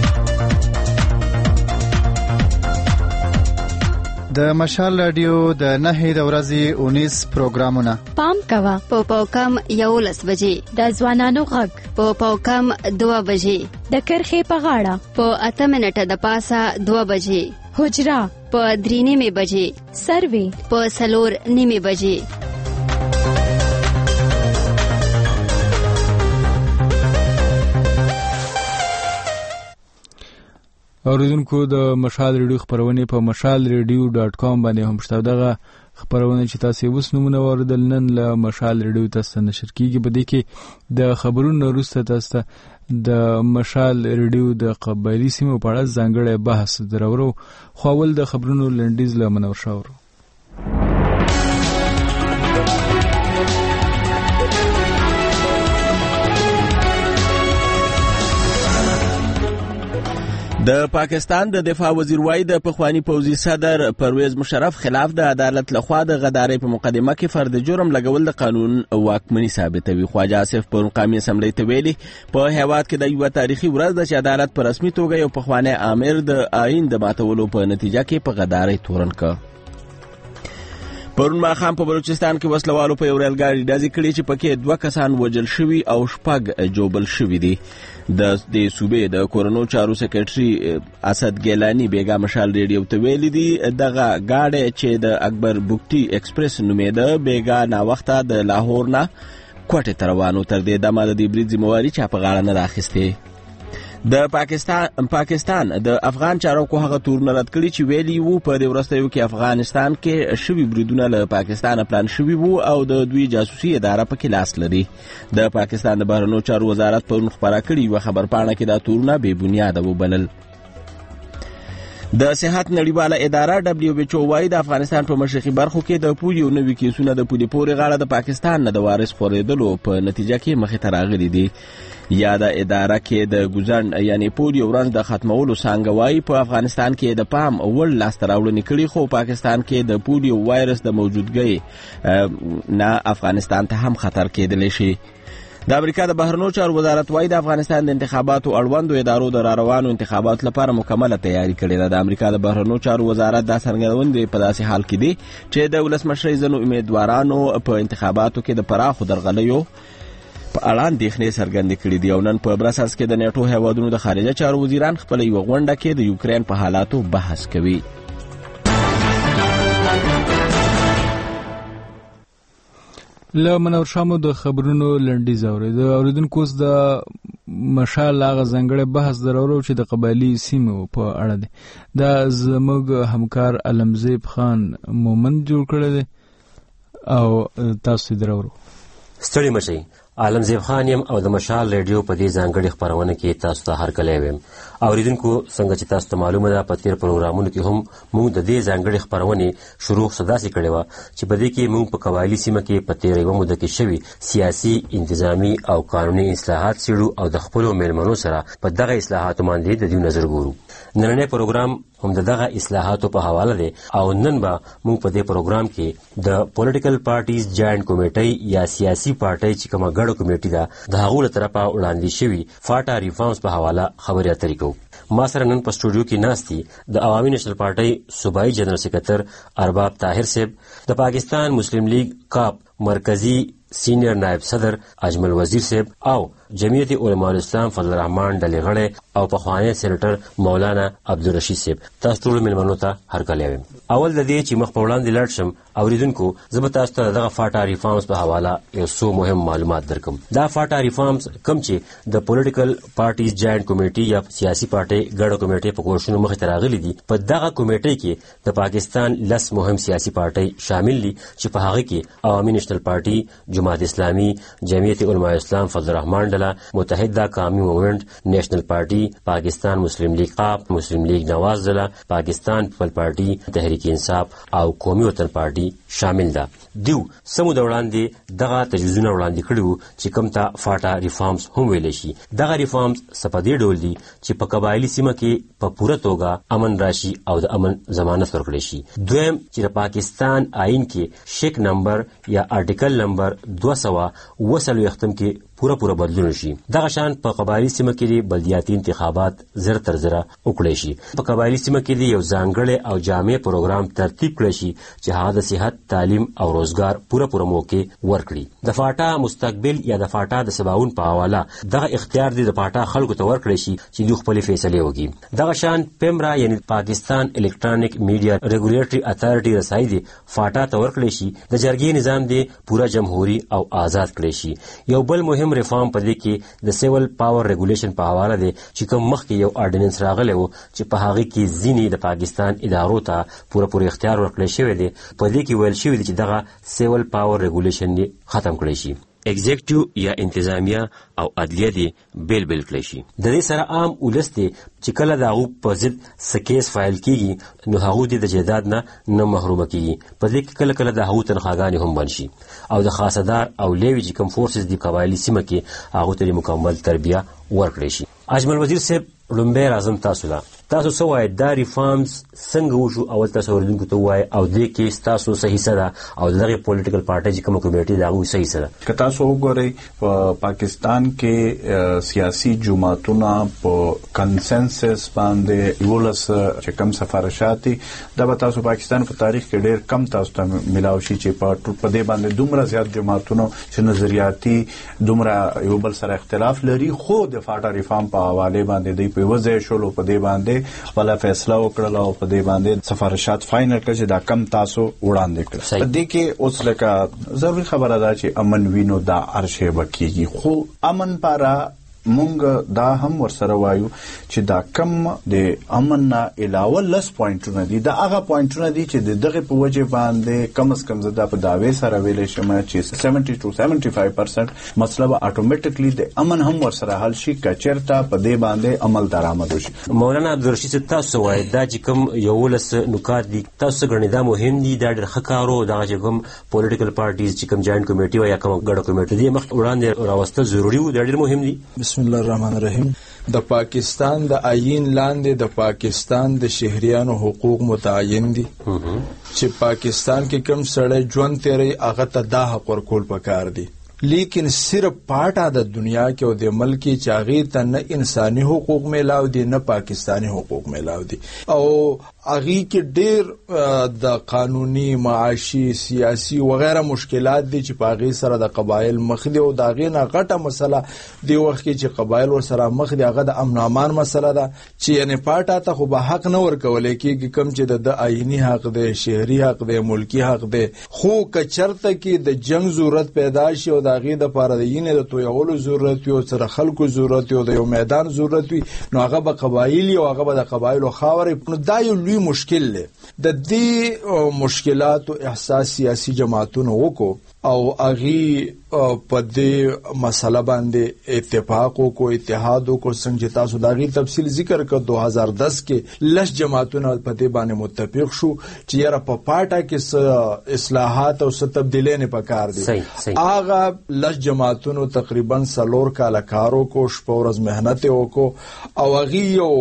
S11: د مشال رادیو د 9 د ورځې 19 پروګرامونه
S12: پام کوا
S13: په پاوکم 11 بجې،
S12: د ځوانانو غږ
S13: په پاوکم 2 بجې،
S12: د کرخې په غاړه
S13: په 8 منټه د پاسه 2 بجې،
S12: حجرا
S13: په 3 بجې،
S12: سروي
S13: په 4 بجې.
S1: اوریدونکو د مشال ریډیو خبرونه په mashalradio.com باندې هم شته. دغه خبرونه چې تاسو اوس نمونه اوریدل نن له مشال ریډیو تاسو نشر کیږي. بده کې د خبرونو وروسته تاسو د مشال ریډیو د قبایلی سیمو په اړه ځانګړی بحث درورو. خو د خبرونو لنډیز له منور شاورو.
S2: د پاکستان د دفاع وزیر وایي د پخوانی پوځي صدر پرویز مشرف خلاف د عدالت لخوا د غدارۍ په مقدمه کې فرد جرم لګول د قانون واکمني ثابتوي. خواجه آصف پرون قومي اسمبلۍ ته ویلي په هیواد کې د یوه تاریخي ورځ ده چې عدالت په رسمي توګه یو پخوانی آمر د آئین د ماتولو په نتیجه کې په غدارۍ تورن کړ. پرون ماښام په بلوچستان کې وسلوالو په یو ریلګاډي ډزې کړې چې پکې 2 کسان وژل شوي او 6 جوبل شوي دي. د صوبې د کورونو چارو سکرټري اسد ګیلانی بیګا مشال ریډیو ته ویلي دي دغه گاډي چې د اکبر بوکټي ایکسپریس نومېده بیګا نا وخته د لاهور نه کوټې ته روانو. تر دې دمه د دې برید ذمہواري چا په غاړه نه راخیستې. د پاکستان د افغان چارواکو هغه تورونه رد کړي چې ویلي وو په دې وروستیو کې افغانستان کې شوي بریدونه له پاکستانه پلان شوي وو او د دوی جاسوسي اداره پکې لاس لري. د پاکستان د بهرنیو چارو وزارت پرون خبره کړې یوه خبرپاڼه کې دا تورونه بې بنیاده وبلل. د صحت نړیواله اداره WHO وايي د افغانستان په مشرقي برخو کې د پولیو نوي کیسونه د پولي پورې غاړه د پاکستان نه د وارث خورېدلو په نتیجه کې مخې ته راغلي دي. یا د اداره کې د ګوزن یعنی پولیو ورځ د ختمولو څانګه وايي په افغانستان کې د پام وړ لاسته راوړنې کړي خو پاکستان کې د پولیو وایرس د موجودګۍ نه افغانستان ته هم خطر کېدلی شي. د امریکا د بهرنیو چارو وزارت وايي د افغانستان د انتخاباتو اړوندو ادارو د راروانو انتخاباتو لپاره مکمله تیاری کړې ده. د امریکا د بهرنیو چارو وزارت دا څرګندوي په داسې حال کې دی چې د ولسمشرۍ ځینو امیدوارانو په انتخاباتو کې د پراخو درغلیو په اړه اندېښنې څرګندې کړې دي او نن په برسلز کې د نیټو هیوادونو د خارجه چارو وزیران خپله یوه غونډه کې د یوکرین په حالاتو بحث کوي.
S1: له منور شامو د خبرونو لنډیز اورید. د اوریدونکو اوس د مشال هغه ځانګړی بحث درورو چې د قبایلي سیمو په اړه دی. دا زموږ همکار علمزیب خان مومند جوړ کړی دی او تاسو درورو.
S4: ستړي مشئ، عالمزیب خان یم او د مشال ریډیو په دې ځانګړي خپرونه کې تاسو ته هرکلی ویم. اوریدونکو څنګه چې تاسو ته معلومه ده په تیر پروګرامونو کې هم موږ د دې ځانګړي خپرونې شروع داسې کړې وه چې په دې کې موږ په قبایلي سیمه کې په تېره یوه موده کې شوي سیاسي، انتظامي او قانوني اصلاحات څېړو او د خپلو میلمنو سره په دغه اصلاحاتو باندې د دوی نظر ګورو. نننی پروګرام هم دغه اصلاحاتو په حواله دی او نن به موږ په دې پروګرام کې د پولیټیکل پارټیز جاینټ کمیټۍ یا سیاسي پارټۍ چې کومه ګډه کمیټې ده د هغو له طرفه وړاندې شوي فاټا ریفارمز په حواله خبرې اترې کوو. ما سره نن په سټوډیو کې ناست دي د عوامي نېشنل پارټۍ صوبایي جنرال سکرټر ارباب طاهر صاحب، د پاکستان مسلم لیگ کاپ مرکزی سینئر نائب صدر اجمل وزیر صاحب او جمعیت علماء الاسلام فضل الرحمن ډلې غړی او پخوانی سینیټر مولانا عبدالرشید صاحب. تاسو ټولو میلمنو ته هرکلی وایم. اول د دې چې مخ په وړاندې لاړ شم اوریدونکو زه به تاسو ته دغه فاټا ریفارمز په حواله یو څو مهم معلومات درکم. دا فاټا ریفارمز کوم چې د پولیټیکل پارټیز جاینټ کمیټي یا سیاسي پارټۍ ګډه کمیټۍ په کوښښونو مخې ته راغلي دي. په دغه کمیټۍ کې د پاکستان 10 مهم سیاسي پارټۍ شامل دي چې په هغه کې عوامي نېشنل پارټي، جماعت اسلامي، جمعیت علماء اسلام فضل الرحمن ډله، متحده قومي موومنٹ، نیشنل پارٹی، پاکستان مسلم لیگ کاپ، مسلم لیگ نواز ضلع، پاکستان پیپل پارٹی، تحریک انصاف او قومي وطن پارٹی شامل ده. دیو سمو د وړاندې دغه تجویزونه وړاندې کړي وو چې کوم ته فاټا ریفارمز هم ویلی شي. دغه ریفارمز څه په دې ډول دي چې په قبایلي سیمه کې په پوره توګه امن راشي او د امن ضمانت ورکړی شي. دویم چې د پاکستان آئین کې شیک نمبر یا آرټیکل نمبر 240 کې پوره بدلون شي. دغه شان په قبایلی سیمه کې بلدیاتي انتخابات زر تر زره وکړي شي. په قبایلی سیمه کې یو ځانګړی او جامع پروګرام ترتیب کړی شي چې هغه د صحت، تعلیم او روزګار پوره موقع ورکړي. د فاټا مستقبل یا د فاټا د سباون په حواله دغه اختیار د فاټا خلکو ته ورکړي شي چې دوی خپل فیصله وکړي. دغه شان پیمرا یعنی پاکستان الکترونیک میډیا ریګولیټری اتھارټي رسایي دی فاټا ته ورکړي شي. د جرګې نظام دی پوره جمهوری او آزاد کړي شي. یو بل مهم ریفارم په دې کې د سیول پاور ریګولیشن په حواله دی چې کوم مخکې یو آرډیننس راغلی و چې په هغه کې ځینې د پاکستان ادارو ته پوره اختیار ورکړی شوی دی. په دې کې ویل شوی دی چې دغه سیول پاور ریګولیشن ختم کړی شي. ایگزیکټیو یا انتظامیه او عدلیه دی بیل کړی شي. د دې سره عام ولس دی چې کله د هغو په ضد څه کیس فایل کیږي نو هغو د جایداد نه محرومه کیږي. په دې کې کله د هغو تنخواګانې هم بند شي او د خاصدار او لیوی چې کوم فورسز دی قبایلي سیمه کې هغو ته مکمل تربیه ورکړی شي. اجمل وزیر صاحب لومبی راځم تاسو ته. تاسو څه وایئ دا ریفارمز څنګه وشو؟ اول تاسو اوریدونکو ته ووایئ او دې کې ستاسو څه حصه ده او د دغې پولیټیکل پارټۍ چې کومه کمیټي ده هغوی څه حصه ده؟
S20: که تاسو وګورئ په پاکستان کې سیاسي جماعتونه په کنسنسس باندې 11 چې کم سفارشات دي دا به تاسو پاکستان په تاریخ کې ډېر کم تاسو ته ملاو شي چې په دې باندې دومره زیات جماعتونو چې نظریاتي دومره یو بل سره اختلاف لري خو د فاټا ریفارم په حواله باندې دوی په یوه ځای شولو په دې باندې خپل فیصله وکړه او په دې باندې سفارشات فاینل کړ چې دا کم تاسو وړاندې کړ. په دې کې اوس لکه ضروري خبره ده چې امن وینو دا ارشه بکیږي خو امن پاره مونږ دا هم ورسره وایو چې دا کم د امن نه علاوه لس پوینټونه دي دا هغه پوینټونه دي چې د دغه په وجه باندې کم از کم زده په داوی سره ویلې شم چې 70 to 75% مطلب اتوماتیکلی د امن هم ورسره حل شي کچرته په دې باندې عمل درآمد وشي.
S4: مولانا عبدالرشید تاسو وایي دا چې کوم 11 نکات دي تاسو ګڼئ دا مهم دي دا ډېر ښه کار و دغه چې کوم پولیټیکل پارټیز چې کوم جاینټ کمیټي وایي یا کومه ګډه کمیټه دي مخکې وړاندې راوستل ضروري و دا ډېر مهم دي.
S19: بسم الله الرحمن الرحیم. د پاکستان د آئین لاندې د پاکستان د شهریانو حقوق متعین دي چې پاکستان کې کوم سړی ژوند تیری هغه ته دا حق ورکول پکار دي لیکن صرف پاټا د دنیا کې او د ملک کې چاغي ته نه انساني حقوق میلاو دي نه پاکستانی حقوق میلاو دي او اغي کې ډېر د قانوني معاشي سیاسي وغیرہ مشکلات دي چې پاغي سره د قبایل مخ دي او داغه نه غټه مسله دی وخت کې چې قبایل ور سره مخ دي هغه د امن امان مسله ده چې یعنی پاټا ته خو به حق نه ورکول کېږي کم چې د آئینی حق دی شهري حق دی ملکی حق دی خو کچرته کې د جنگ ضرورت پیدا شي او داغه د پاره د یینې د تویولو ضرورت یو سره خلکو ضرورت یو د یو میدان ضرورت وي نو هغه به قبایل او هغه به د قبایلو خاورې نو دا یو لوی مشکل دی. د دې مشکلاتو احساس سیاسي جماعتونو وکړو او اغي په دې مسله باندې اتفاق کو اتحاد کو څنګه تاسو داغي تفصیل ذکر کړ 2010 کې لږ جماعتونه په دې باندې متفق شو چې یاره په پاټا کې اصلاحات او تبدیلی نه پکار دي. هغه لږ جماعتونو تقریبا 4 کال کارو کو شپه ورځ مهنت وکړو او اغي یو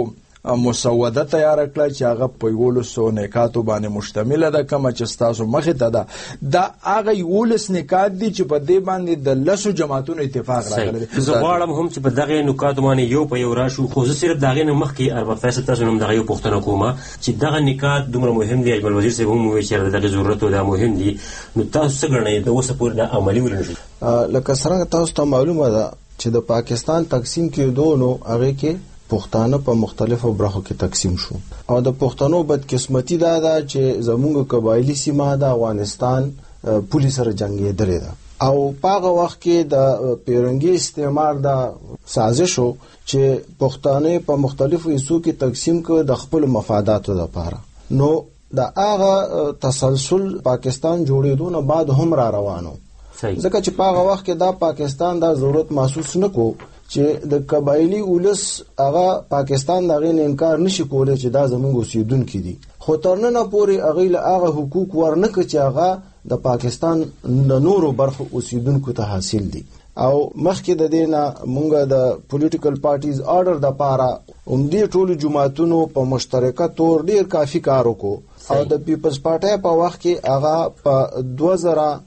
S19: مسوده تیار کړه چې هغه په 1100 نکاتو باندې مشتمل ده کوم چې تاسو مخه ته ده دا هغه 11 نکات دي چې په دې باندې د لسو جماعتونو اتفاق راغلی.
S4: زه غواړم هم چې په دغه نکاتو باندې یو په یو راشو خو زه صرف دغه نه مخکې اربع فیصد تاسو نوم دغه یو پوښتنه کوم چې دغه نکات دومره مهم دي اجمل وزیر صاحب هم وایي چې دغه ضرورت او دا مهم دي نو تاسو څه ګڼئ د اوسه پورې د عملي ولنشي
S5: لکه څنګه تاسو ته معلومه ده چې د پاکستان تقسیم کېدو نو هغه کې پښتانه په مختلفو برخو کې تقسیم شو او د پښتنو بدقسمتي دا ده چې زموږ قبایلی سیمه د افغانستان پولیس سره جنگیدلې ده او په هغه وخت کې د پیرنګي استعمار د سازش شو چې پښتانه په مختلفو حصو کې تقسیم کړ د خپل مفاداتو لپاره نو د هغه تسلسل پاکستان جوړېدو نه بعد هم را روانو ځکه چې په هغه وخت کې دا پاکستان دا ضرورت محسوس نکو چې د قبایلی ولس هغه پاکستان دغه انکار نشي کولای چې دا زموږ اوسیدونکو دي خو ترنه پورې هغه له هغه حقوق ورنکه چې هغه د پاکستان د نورو برخو اوسیدونکو ته حاصل دي او مخکې د دینه مونږ د پولیټیکل پارټیز آرډر د پاره دې ټولو جماعتونو په مشترکه تور ډیر کافي کار وکړو او د پیپلز پارټي په وخت کې هغه په 2009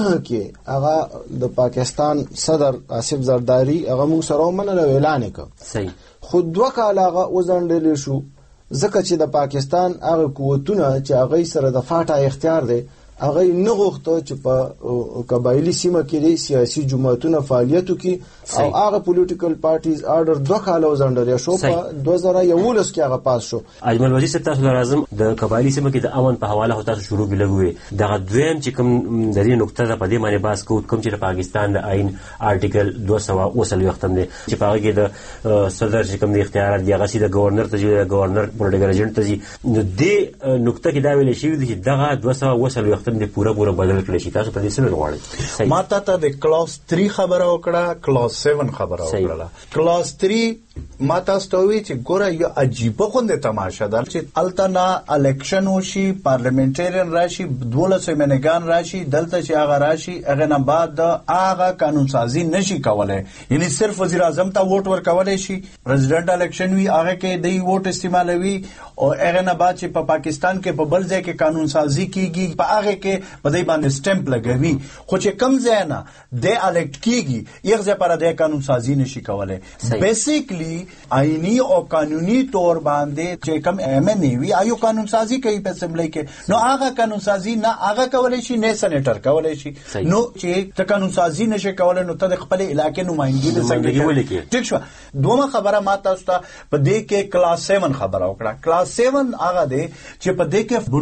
S5: کې هغه د پاکستان صدر آصف زرداری هغه موږ سره ومنله اعلان وکړ خو 2 کال هغه وزندل شو ځکه چې د پاکستان هغه قوتونه چې هغه سره د فاټا اختیار دی هغه نه غوښته چې په قبایلی سیمه کې سیاسي جماعتونه فعالیت وکړي او هغه پولیټیکل پارټیز آرډر 2 کال وزندل شو په 2011 کې هغه پاس شو.
S4: اجمل وزیر صاحب تاسو لازم د قبایلی سیمه کې د امن په حواله هوتا شروع بلګوي دغه دویم چې کوم د دې نقطه ده په دې باندې باس کوم چې د پاکستان د آئین آرټیکل 200 وختم دي چې په هغه کې د صدر چې کوم د اختیارات دی هغه د گورنر ته دی گورنر پولیټیکل ایجنټ ته دی نو دې نقطه کې دا ویل شي چې دغه 200 د پورا بدل کړی شي تاسو په دې څه غواړئ؟
S19: ما ته د کلاس 3 خبره وکړه کلاس 7 خبره وکړه. کلاس 3
S11: ما تاسو ته وی چې ګوره یو عجیبه غونډه تماشه ده چې التنا الیکشن وشي پارلیمنټریان راشي 12 منګان راشي دلته چې هغه راشي هغه نه بعد هغه قانون سازی نشي کولای یعنی صرف وزیر اعظم ته ووټ ورکولای شي پریزیدنت الیکشن وی هغه کې دی ووټ استعمالوي او هغه نه بعد چې په پاکستان کې په بل ځای کې قانون سازی کیږي په هغه کې بدای باندې سٹمپ لګوي خو چې کم ځای نه د الیکټ کیږي یو ځای پر د قانون سازی نشي کولای بیسیکلی آئینی او قانونی طور باندې چې کم ایم وی آیو قانون سازی کوي په اسمبلی کې نو هغه قانون سازی نه هغه کولای شي نه سېنیټر کولای شي نو چې ته قانون سازی نشي کولای نو ته خپل علاقې نمائندګي د څنګه ټیک شو دومره خبره ما تاسو ته په دې کې کلاس 7 خبره وکړه کلاس 7 هغه دی چې په دې کې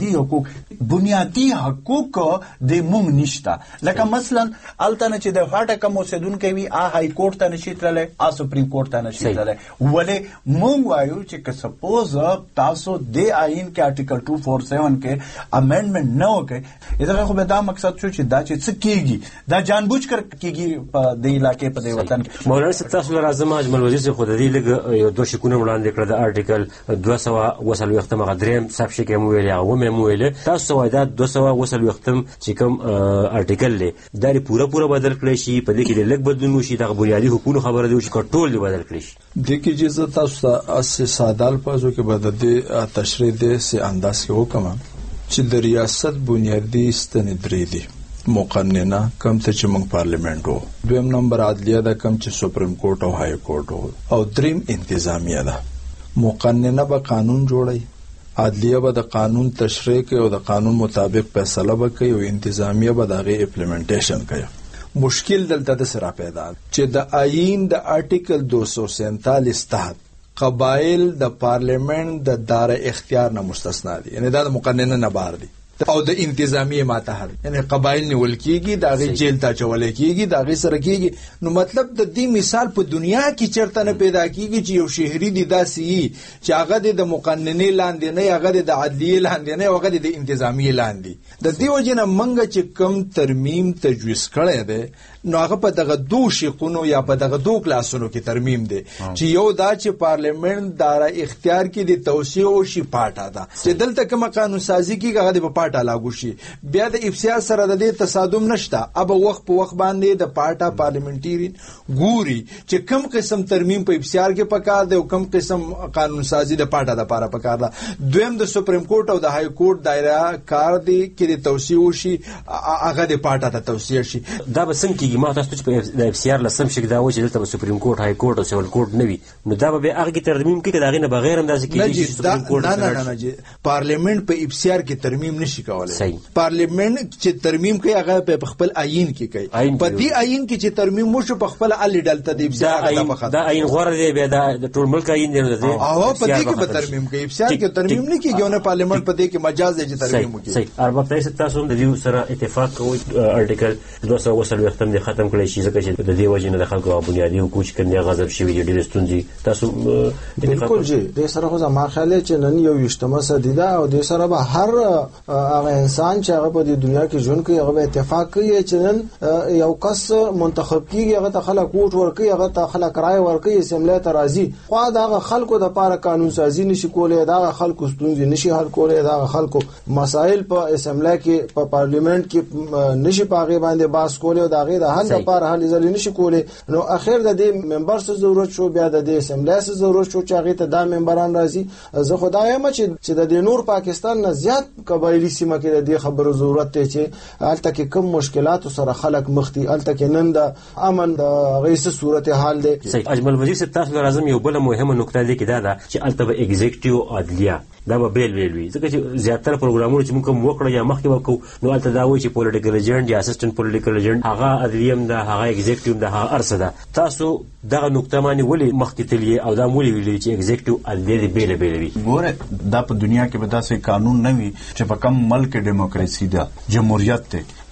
S11: بنیادی حقوق د مونږ نشته لکه مثلا التنه چې د هاټه کوم اوسیدونکو وی های کورټ ته نشي تللی سپریم کورټ ته نشي تللی ولې مونږ وایو چې که سپوز تاسو د آئین کې آرټیکل 247 کې امندمنت نه وکړي دا خو به دا مقصد شو چې دا چې څه کیږي دا جانبوج کر کیږي په د علاقې په د وطن کې
S4: مولانا ستاسو لازم اجمل وزیر سے خود دې لګ یو دوه شکونه وړاندې کړ د آرټیکل 200 ختم غدریم صاحب شي کې مو ویل هغه مې ویل تاسو وای دا 200 ختم چې کوم آرټیکل له دا پورا بدل کړی شي په دې کې لګ بدلون وشي دا بنیادی حقوقو خبره دی چې ټول دی بدل کړی شي
S19: देखिए जिस तاسو اس سادال پازو کې بدد تشریح دې سي انداز کې وکم چې د ریاست بنیادی استندري دي مقننه کم ته چې موږ پارلیمنت وو دویم نمبر عدلیه دا کم چې سپریم کورټ او های کورټ وو او دریم انتظامیه ده مقننه به قانون جوړي عدلیه به د قانون تشریح کوي او د قانون مطابق فیصله وکړي او انتظامیه به دغه امپلیمنټیشن کوي مشکل دلته د سره پیدا چې د آئین د آرټیکل 247 تحت قبایل د پارلیمنت د دار اختیار نه مستثنا دي یعنی دا د مقننه نه بهر دي او د انتظامیه ماتحر یعنی قبایل نیول کیږي دا غي جیل ته چول کیږي دا غي سره کیږي نو مطلب د دې مثال په دنیا کې چرته نه پیدا کیږي چې یو شهري دي داسي چې هغه د مقننه لاندې نه هغه د عدلیه لاندې نه هغه د انتظامیه لاندې د دې وجنه منګه چې کم ترمیم تجویز کړي ده نو هغه په دغه دوه شقونو یا په دغه دوه کلاسونو کې ترمیم دي چې یو دا چې پارلیمنت دار اختیار کې د توسيع او شي پاټه ده چې دلته کوم قانون سازي کې هغه د پاټه لاګو شي بیا د افسیار سره د دې تصادم نشته اب وخت په وخت باندې د پاټه پارلیمنټری ګوري چې کوم قسم ترمیم په افسیار کې پکار دی او کوم قسم قانون سازي د پاټه د لپاره پکار ده دویم د سپریم کورټ او د های کورټ دایره کار دی کې د توسيع او شي هغه د پاټه ته توسيع شي
S4: دا به څنګه ما تاسو چې د اف سی آر لسم شګ دا و چې دلته سپریم کورټ های کورټ او سیول کورټ نه وي نو دا به هغه کې ترمیم کې دا غي نه بغیر انداز کې چې سپریم کورټ
S19: نه پارلیمنت په اف سی آر کې ترمیم نشي کولای پارلیمنت چې ترمیم کوي هغه په خپل آئین کې کوي په دې آئین کې چې ترمیم وشو په خپل ال ډلته د اف سی آر
S4: دا آئین غوړه دی به دا ټول ملک آئین دی
S19: او په دې کې به ترمیم کوي اف سی آر کې ترمیم نه کیږي او نه پارلیمنت په دې کې مجاز دی چې ترمیم وکړي
S4: صحیح اربع تاسو د دې سره اتفاق کوي آرټیکل 200 ختم دي ختم کړی شي ځکه چې د دې وجه نه د خلکو بنیادی حقوق کنده غضب شوی دي ډېر ستونزې تاسو
S5: بالکل جی د سره خو ما خیال چې نن یو اجتماع صدیده او د سره به هر هغه انسان چې هغه په دنیا کې ژوند کوي هغه اتفاق کوي چې نن یو کس منتخب کیږي هغه ته خلک ووټ ورکوي هغه ته خلک رائے ورکوي اسمبلی ته راځي خو دا خلکو د لپاره قانون سازي نشي کولای دا خلکو ستونزې نشي حل کولای دا خلکو مسائل په اسمبلی کې په پارلیمنت کې نشي پاغي باندې باس کولای او دا غي د حل لپاره حل ځل نشي کولای نو اخر د دې ممبر څه ضرورت شو بیا د دې اسمبلی څه ضرورت شو چې هغه ته د ممبران راځي زه خدای یم چې د نور پاکستان نه زیات قبایلی سیمه کې د دې خبرو ضرورت ته چې الته کې کم مشکلات سره خلک مختی الته کې نن د امن د غیسه صورت حال دی
S4: صحیح اجمل وزیر صاحب تاسو لازم یو بل مهمه نقطه دی کې دا چې الته به ایگزیکټیو عدلیه دا به بیل وی ځکه چې زیاتره پروګرامونه چې موږ کوم وکړو یا مخکې وکړو نو الته دا وایي چې پولیټیکل ایجنټ یا اسسټنټ پولیټیکل ایجنټ هغه عدلیه ده هغه ایگزیکټیو ده هغه ارسه ده تاسو دغه نقطه باندې ولې مخکې تللی او دا مولي ویلي چې ایگزیکټیو عدلیه بیل وي ګوره
S20: دا په دنیا کې به داسې قانون نه وي چې په کم ملک دیموکراسي ده جمهوریت ته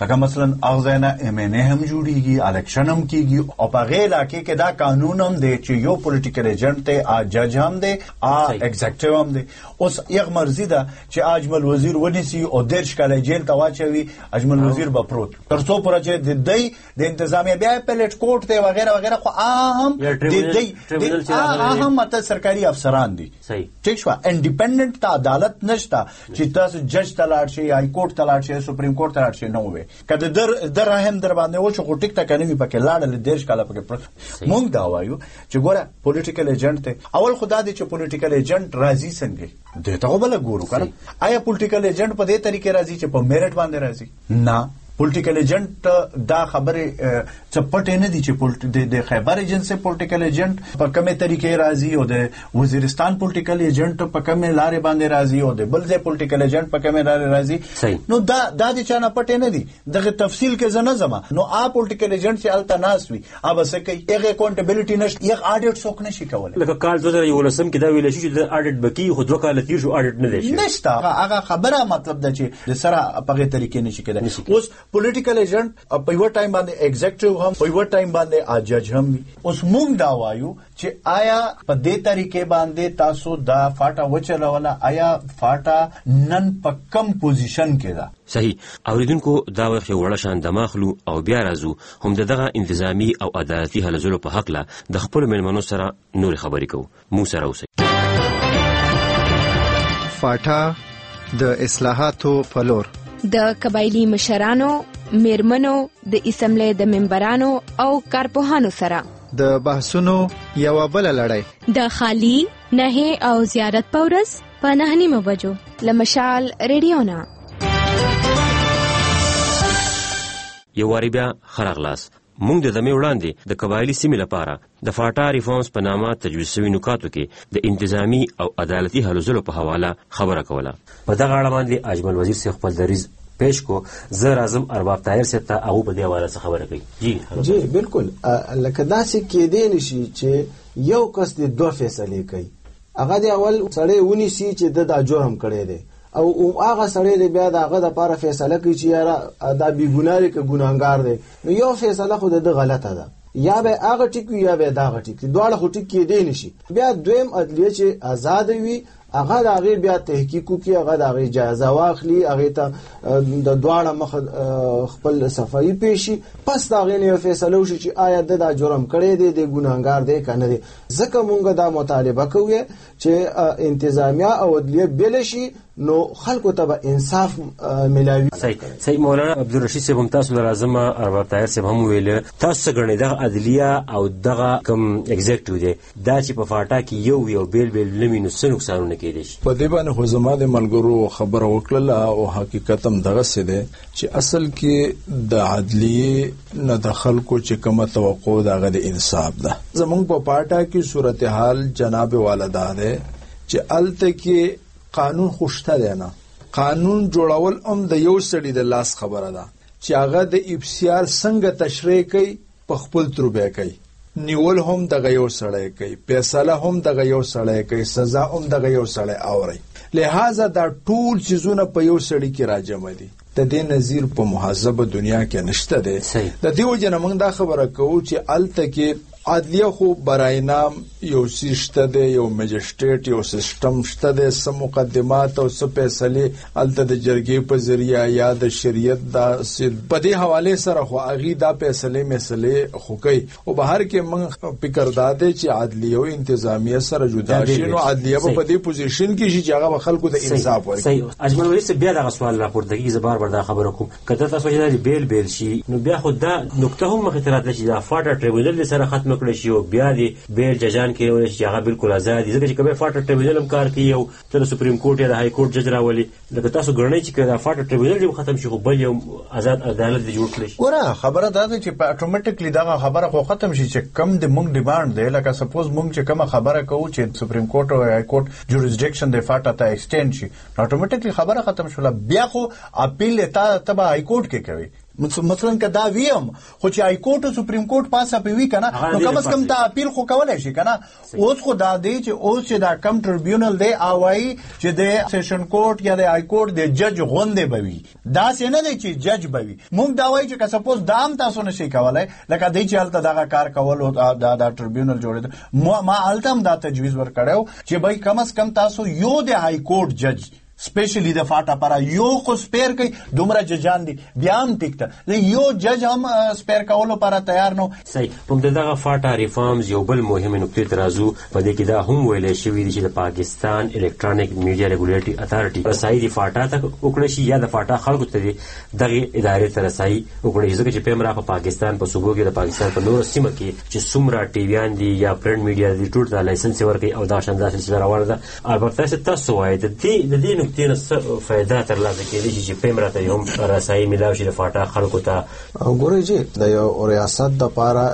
S11: لکه مثلا اغه نه MNA هم جوړیږي، الیکشن هم کیږي، او په هغه علاقې کې دا قانون هم دی چې یو پولیټیکل ایجنټ ته جج هم دی، ایگزیکټیو هم دی. اوس یو مرزي ده چې اجمل وزیر ونیسي او 10 کاله جیل ته واچوي، اجمل وزیر به پروت ترڅو پرځه د دې د انتظامیه بیا پیلټ کوټ ته وغیرہ وغیرہ، خو هم د دې هم ماته سرکاري افسران دي.
S4: صحیح
S11: ټیک شو، انډیپندنت ته عدالت نشته چې تاسو جج ته لاړ شئ، های کورټ ته لاړ شئ، سپریم کورټ ته لاړ شئ. نو وي کله در هم در باندې و چې ټیک ته کني پکې لاړل 10 کاله پکې مونږ دا وایو چې ګوره پولیټیکل ایجنټ ته اول خدا دې چې پولیټیکل ایجنٹ راضي څنګه دې ته بل ګورو کنه. آیا پولیټیکل ایجنٹ په دې طریقې راضي چې په میرټ باندې راضي؟ نه. پولیټیکل ایجنٹ دا خبره چپټ نه دي چې د خیبر ایجنسی پولیټیکل ایجنٹ په کومه طریقې راضي او د وزیرستان پولیټیکل ایجنٹ په کومه لارې باندې راضي او د بل ځای پولیټیکل ایجنٹ په کومه لارې راضي. نو دا د چانه پټ نه دي، دغه تفصیل کې زنه زما. نو پولیټیکل ایجنٹ چې الته ناس وي اوبه څه کوي، هغه اکاونټیبিলিټي نشته، یو اډیټ څوک نشي کولای.
S4: لکه کال 2019 کې دا ویل شي چې د اډیټ بکی خو 2 کال تیر شو اډیټ نه دی
S11: نشته. هغه خبره مطلب ده چې د سره په هغه طریقې نشي کېدای. اوس پولیټیکل ایجنٹ په یو ټایم باندې ایگزیکټیو هم، په یو ټایم باندې جج هم وي. اوس موږ دا وایو چې آیا په دې طریقې باندې تاسو دا فاټا وچلوله، آیا فاټا نن په کم پوزیشن کې ده؟
S4: صحیح. اوریدونکو دا وخت وړه شان دماغلو او بیا راځو هم دغه انتظامی او عدالتي هلو په حق له د خپل ملمنو سره نور خبرې کوو. مو سره اوسئ.
S6: فاټا د اصلاحاتو په لور،
S12: د قبایلی مشرانو، میرمنو، د اسمبلی د ممبرانو او کارپوهانو سره
S6: د بحثونو یو بل لړۍ
S12: د خالی نه او زیارت پورس په 9:30 بجو لمشال ریډیو نه.
S4: یو واری بیا خراغلاس مونږ د دمه وړاندې د قبایلی سیمې لپاره د فاټا ریفارمز په نامه تجویز شوی نکاتو کې د انتظامی او عدالتي هلو ځلو په حواله خبره کوله.
S21: په دغه اړه باندې اجمل وزیر سی خپل دریز پیش کو. زه راځم ارباب طاهر سی ته هغه په دې حواله څه خبره کوي.
S5: جی بالکل، لکه داسې کېدې نشي چې یو کس د دوه فیصلې کوي. هغه د اول سړی ونیسي چې د دا جرم کړی دی او هغه سړی دی بیا د هغه د لپاره فیصله کوي چې یاره دا بې ګناه دی که ګناهګار دی. نو یو فیصله خو د غلطه ده، یا به هغه ټیک وي یا به دغه ټیک، دواړه خو ټیک کېدی نشي. بیا دویم عدلیه چې آزاد وي، هغه د هغې بیا تحقیق وکړي، هغه د هغې جایزه واخلي، هغې ته د دواړه مخه خپل صفایي پیشي، پس د هغې نه یو فیصله وشي چې آیا د دا جرم کړی دی، د ګناهګار دی که نه دی. ځکه مونږ دا مطالبه کوو چې انتظامیه او عدلیه بیله شي، نو خلکو ته به انصاف ملاوي.
S4: صحیح. مولانا عبدالرشید صاحب هم تاسو لازم ارباب طاهر صاحب هم ویل تاسو څه ګڼئ دغه عدلیه او دغه کوم ایگزیکټیو دی دا چې په فاټا کې یو بیل نه وي نو څه نقصانونه کېدای شي؟
S19: په دې باندې خو زما د ملګرو خبره وکړله او حقیقت هم دغسې دی چې اصل کې د عدلیې نه د خلکو چې کومه توقع ده هغه د انصاف ده. زمونږ په پاټا کې صورتحال جناب والدا دی چې هلته کې قانون خوشته دی نه، قانون جوړول هم د یو سړي د لاس خبره ده چې هغه د افسیار څنګه تشریح کوي، په خپل تروبه کوي، نیول هم دغه یو سړی کوي، فیصله هم دغه یو سړی کوي، سزا هم دغه یو سړی اوري. لہذا دا ټول چیزونه په یو سړي کې راجمع دي. د دې نظیر په مهذبه دنیا کې نشته دی. د دې وجه نه موږ دا خبره کوو چې هلته کې عدلیه خو برای نام یو سیسټه دی، یو میجسټریټ، یو سیستم شته دی، څه مقدمات او څه فیصلې هلته د جرګې په ذریعه یا د شریعت په دې حوالې سره خو هغې دا فیصلې خو کوي. او بهر کې موږ فکر دا دی چې عدلیه او انتظامیه سره جدا شي، نو عدلیه به په دې پوزیشن کې شي چې هغه به خلکو ته انصاف ورکړي.
S21: صحیح. اجمل ولی صاحب بیا دغه سوال راپورته کېږي، زه بار بار دا خبره کوم که تاسو چې بیل شي نو بیا خو دا نقطه هم مخې ته راتله چې دا فاټا ټریبیونل سره ختم کړی شي او بیا دې بیل ججان کېدلی شي چې هغه بالکل ازاد دي، ځکه چې که فاټا ټریبیونل هم کار کوي او ته د سپریم کورټ یا د های کورټ جج راولي، لکه تاسو ګڼئ چې که دا فاټا ټریبیونل دې ختم شي خو بل یو آزاد عدالت دې جوړ کړی شي.
S11: ګوره خبره دا ده چې په اټومیټیکلی دغه خبره خو ختم شي چې کم د مونږ ډیمانډ دی. لکه سپوز مونږ چې کومه خبره کوو چې سپریم کورټ او های کورټ جوریسډکشن د فاټا ته ایکسټینډ شي، اټومیټیکلی خبره ختم شوله. بیا خو اپیل اپیل ته به های کورټ کې کوي مثلا که دا ویم خو چې های کورټ او سپریم کورټ پاسه پیوي کنه نو کم از کم ته اپیل خو کولای شي کنه اوس خو دا دی چې اوس چې دا کم ټریبیونل دی اوای چې د سیشن کورټ یا د های کورټ د جج غونډه بوي دا څه نه دی چې جج بوي مونږ دا وایي چې که سپوز دام تاسو نشي کولای لکه دی چې الته دغه کار کول او دا ټریبیونل جوړېد ما الته هم دا تجویز ورکړیو چې بای کم از کم تاسو یو د های کورټ جج سپیشلی د فاټا پر یو خو سپیر کوي دومره ججان دي بیا هم ټیک ته یو جج هم سپیر کولو پر تیار نو
S4: صحیح په دغه فاټا ریفارمز یو بل مهمه نقطه ترازو په دې کې دا هم ویل شوی دی چې د پاکستان الکترونیک میډیا ریګولیټری اتھارټي رسایي د فاټا ته وکړي شي یا د فاټا خلکو ته دغه ادارې ته رسایي وکړي ځکه چې پیمرا په پاکستان په صوبو کې د پاکستان په نور سیمه کې چې څومره ټي ویان دي یا پرنټ میډیا دي ټول د لایسنس ورکړي او دا شاندار سلسله روانه ده البته تاسو وایي د دې تین فائدہ ترلاسه کېدی چې پیمرا ته هم رسایي ملاوي شي د فاټا خلکو ته
S5: ګورئ چې د یو ریاست د پاره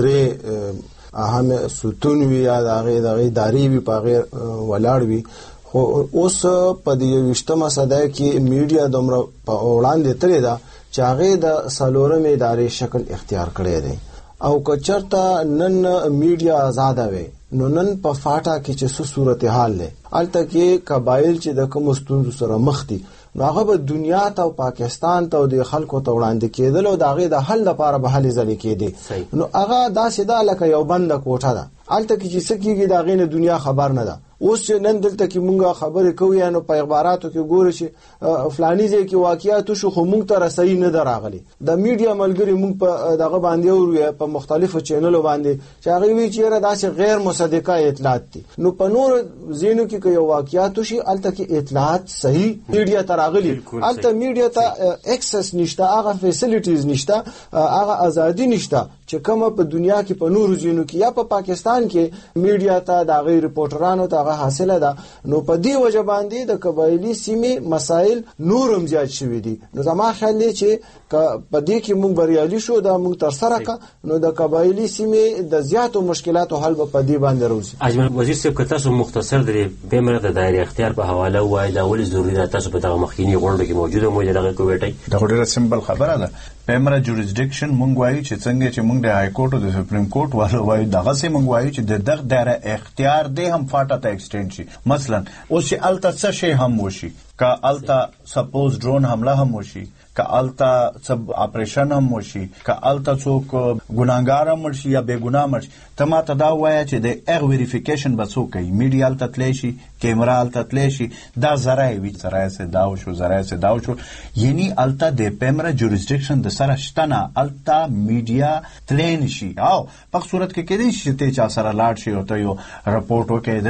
S5: درې اهم ستون وی یا دغه ادارې وی په غیر ولاړ وی خو اوس په دې 20مه صدۍ کې میډیا دومره په وړاندې ترې ده چې هغه د سالورم ادارې شکل اختیار کړی دی او کچرته نن میډیا آزاد وي نو نن په فاټا کې چې څه صورتحال لې الته کې قبایل چې د کوم ستونزو سره مخ دي نو هغه به دنیا ته او پاکستان ته د خلکو ته وړاندې کېدل او دغه د حل لپاره به هلې ځلې کېدي نو هغه دا سیده لکه یو بند کوټه ده الته کې چې څه کېږي دغه نه دنیا خبر نه ده اوس نن دلته کې مونږه خبرې کوو نو په اخباراتو کې ګورو چې فلاني ځای کې واقعیت شو خو مونږ ته رسایي نه دراغلي د میډیا ملګری مونږ په دغه باندې او په مختلفو چینلو باندې چې هغه وی چې را داسې غیر مصدقه اطلاعات دي نو په نور زینو کې یو واقعیت شي الته کې اطلاعات صحیح میډیا تراغلي الته میډیا ته اکسس نشته هغه فیسیلیټیز نشته هغه ازادي نشته چې کومه په دنیا کې په نور زینو کې یا په پاکستان کې میډیا ته د غیر ریپورټرانو ته حاصله ده نو په دې وجه باندې د قبایلی سیمې مسائل نورم زیات شوي دي نو زما خیال دی چې په دې کې موږ بریالي شو دا موږ تر سره کړ نو د قبایلی سیمې د زیاتو مشکلاتو حل په دې باندې راوځي
S4: اجمل وزیر صاحب که تاسو مختصر درې پیمره د دایره اختیار په حواله وای دا ولې ضروري ده تاسو په دغه مخکینی غونډه کې موجوده مو دغه کوټای
S20: دا ډیره سمبل خبره ده پیمره جوریسډکشن مونږ وایو چې څنګه چې مونږ د های کورټ او د سپریم کورټ والو وایو دغه سه مونږ وایو چې د دغه دایره اختیار دی هم فاټا ته ایکسټند شي مثلا اوس چې الته څه شی هم وشي که الته سپوز ډرون حمله هم وشي که الته څه اپریشن هم وشي که الته څوک ګناګار هم مرشي یا بے ګناه مرشي ته ما ته دا وایه چې د اغ ویریفیکیشن به څوک کوي میډیا الته تلی شي کیمرا الته تلی شي دا ذرایع وي ذرایع سه دا شو ذرایع سه دا شو یعنی الته د پیمره جوریسډکشن د سره شتنه الته میډیا تلین شي او په صورت کې کېدای شي ته چا سره لاړ شي او ته یو رپورټ وکړې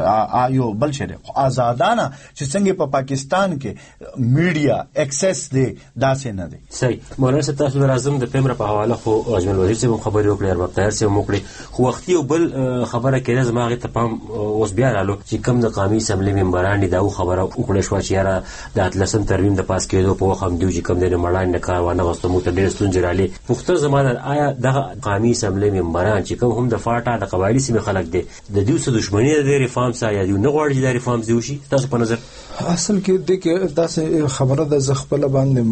S20: د یو بل شي آزادانه چې څنګه په پاکستان کې میډیا اکسس دی داسې نه دی
S4: صحیح مولانا صاحب تاسو راځم د پیمره په حواله خو اجمل وزیر صاحب خبرې وکړې ارباب طاهر صاحب وکړې خو وختي یو بل خبره کېده زما هغې ته پام اوس بیا رالو چې کوم د قومي اسمبلۍ ممبران دي دا خبره وکړې شوه چې یاره د 18 ترمیم د پاس کېدو په وخت هم دوی چې کوم دی مړان نه کار وانه غوښتو موږ ته ډېرې ستونزې رالې پوښتنه زما ده آیا دغه قومي اسمبلۍ ممبران چې کوم هم د فاټا د قبایلي سیمې خلک دي د دوی سره دښمني ده د ریفارم سره یا دوی نه غواړي چې دا ریفارمز دي وشي تاسو په نظر
S19: اصل کې د کې داسې خبره د زخپل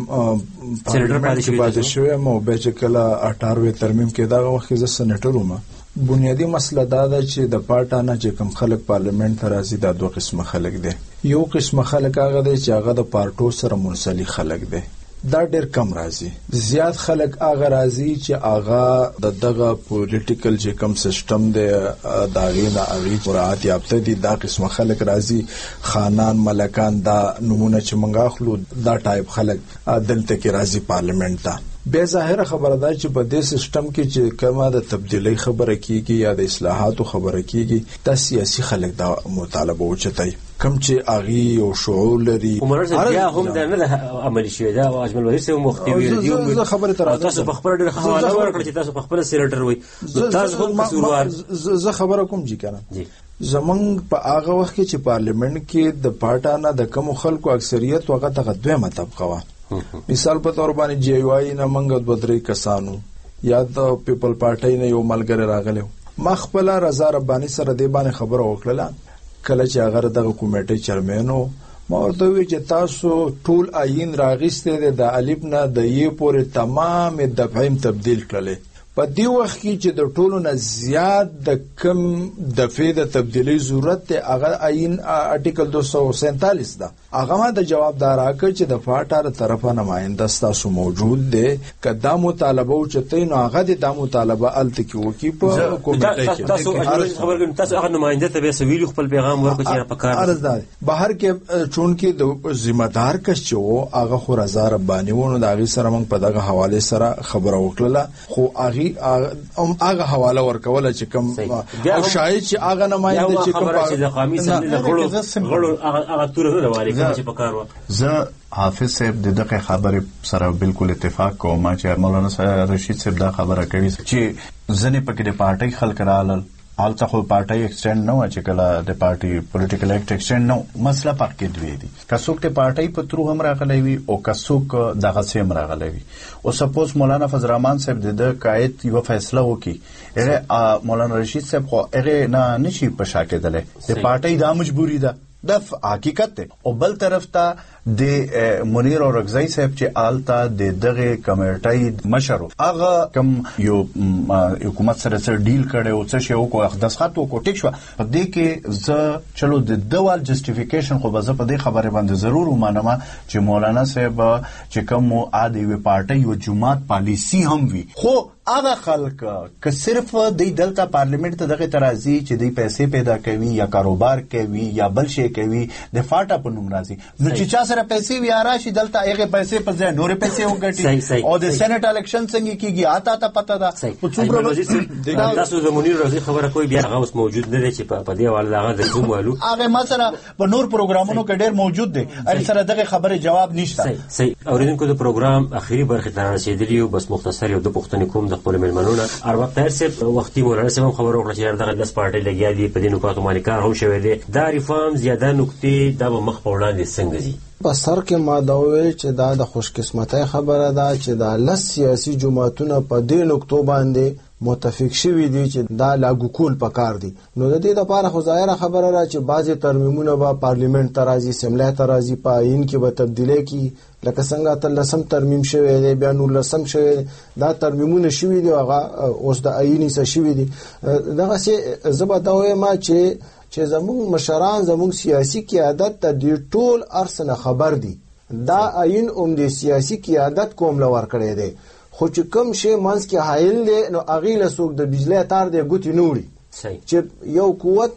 S19: باندې پاتې شوی مو به چې کله 18 ترمیم کې دا وخت ز سېنیټر ومه بنیادی مسله دا ده چې د پارټا نه چې کوم خلک پارلیمنت ته راځي دا دوه قسمه خلک دي یو قسمه خلک هغه دي چې هغه د پارټو سره منسلک خلک دي دا ډېر کم راځي زیات خلک هغه راځي چې هغه دغه پولیټیکل چې کوم سیستم دی دا غینه اړي مراعات یافته دي دا قسمه خلک راځي خانان ملکان دا نمونه چې منغا خلو دا ټایپ خلک دلته کې راځي پارلیمنت ته به ظاهر خبره ده چې په دې سیستم کې چې کومه د تبدیلی خبره کیږي یا د اصلاحاتو خبره کیږي د سیاسي خلک دا مطالبه وچتای کم چې اغي او شعور لري
S4: عمر بیا هم د نه عملی شوی دا اجمل وزیر سه مختوی دی
S19: زه خبره تر
S4: تاسو په خبره ډېر حواله ورکړئ چې تاسو په خپل سیلیټر وای تاسو هم قصوروار
S19: زه خبره کوم جی کنه زمونږ په هغه وخت کې چې پارلیمنت کې د پارټا نه د کوم خلکو اکثریت وغه ته دویمه طبقه و مثال په تور باندې جی وای نه منګ د بدري کسانو یا د پیپل پارټي نه یو ملګری راغلی ما خپل رضا ربانی سره دی باندې خبره وکړه کله چې هغه دغه کمیټې چیرمن ما ورته وی چې تاسو ټول آیین راغیسته د الف نه د ی پورې تمام دفعیم تبدیل کړل. په دې وخت کې چې د ټولو نه زیات د کم دفعې د تبدیلی ضرورت دی هغه آیین آرټیکل 247 ده. هغه ما د جوابدار راکړ چې د فاټار طرفه نماینده ستاسو موجود دی که دا مطالبه اوچتئ نو هغه د دا مطالبه هلته کې وکړي په کمیټه کې.
S4: تاسو هغه نماینده ته بیا څه ویلي خپل پیغام ورکړو چې په کار
S19: عرض ده بهر کې چونکې د ذمہ دار کس چې و هغه خو رضا رباني و نو د هغې سره موږ په دغه حوالې سره خبره وکړله خو هغه حواله ورکوله چې کوم او شاید چې هغه نماینده چې کوم
S4: د قومي سمې غړو هغه توره نه واري کوم چې په کار و.
S20: زه حافظ صاحب د دغه خبرې سره بالکل اتفاق کوم چې مولانا رشید صاحب دا خبره کوي چې ځنې پکې د پارټۍ خلک رالل حالته خو پارټۍ ایکسټینډ نه و چې کله د پارټي پولیټیکل اکټ ایکسټینډ نه مسله پکې دوی دي که څوک د پارټۍ په ترو هم راغلی وي او که څوک دغسې هم راغلی وي. او سپوز مولانا فضل الرحمن صاحب د قاید یوه فیصله وکړي هغه مولانا رشید صاحب خو هغې نه نشي په شا کېدلی د پارټۍ دا مجبوري ده دا حقیقت دی. او بل طرف ته د منیر اورکزی صاحب چې آلته د دغه کمیټۍ مشر هغه کوم یو حکومت سره څه ډیل کړی او څه شی وکړو دستخط وکړو ټیک شوه په دې کې زه چلو د دوال جسټیفیکیشن خو به زه په دې خبرې باندې ضرور ومانم چې مولانا صاحب چې کوم د یوې پارټۍ یو جماعت پالیسي هم وي خو هغه خلک که صرف دی دلته پارلیمنت ته دغه ترازی چې دی پیسې پیدا کوي یا کاروبار کوي یا بل شی کوي د فاټا په نوم راځي نو چې چا سره پیسې وي راشي دلته هغه پیسې په ځای نورې پیسې وګټي او د سېنات الیکشن څنګه کیږي آتا پته ده.
S4: تاسو د منیر رضی خبره کوي بیا هغه اوس موجود نه دی چې په دې حواله هغه د کوم والو
S20: هغه مثلا په نور پروګرامونو کې ډېر موجود دی ار سره دغه خبره جواب نشته.
S4: صحیح اوریدونکو د پروګرام اخیری برخه ته رسیدلی یو بس مختصر یو د پښتني کوم د خپل ملمنونه اروق طاهر صاحب وختي مولانا صاحب خبر وکړه چې دغه د پارټۍ لګیا دي په دې نکاتو باندې کار هم شوی دی دا ریفارم زیاده نکتې دا به مخ په وړاندې څنګه ځي.
S5: په سر کې ما دا وویل چې دا د خوشقسمتۍ خبره ده چې دا لس سیاسي جماعتونه په دې نکتو باندې متفق شوي دي چې دا لاګو کول پکار دي. نو د دې لپاره خو ظاهره خبره را چې بعضې ترمیمونه به پارلیمنت ته راځي اسمبلی ته راځي په آیین کې به تبدیلی کی لکه څنګه 13 ترمیم شوی دی بیا 19 شوی دی دا ترمیمونه شوي دي هغه اوس د آیین څخه شوي دي. دغسې زه به دا وایم چې زموږ مشران زموږ سیاسي قیادت ته د ټول ارس نه خبر دي دا آیین هم د سیاسي قیادت کوم له ورکړی دی خو چې کوم شی منځ کې حایل دی نو هغې له څوک د بجلی تار دی ګوتې نه وړي چې یو قوت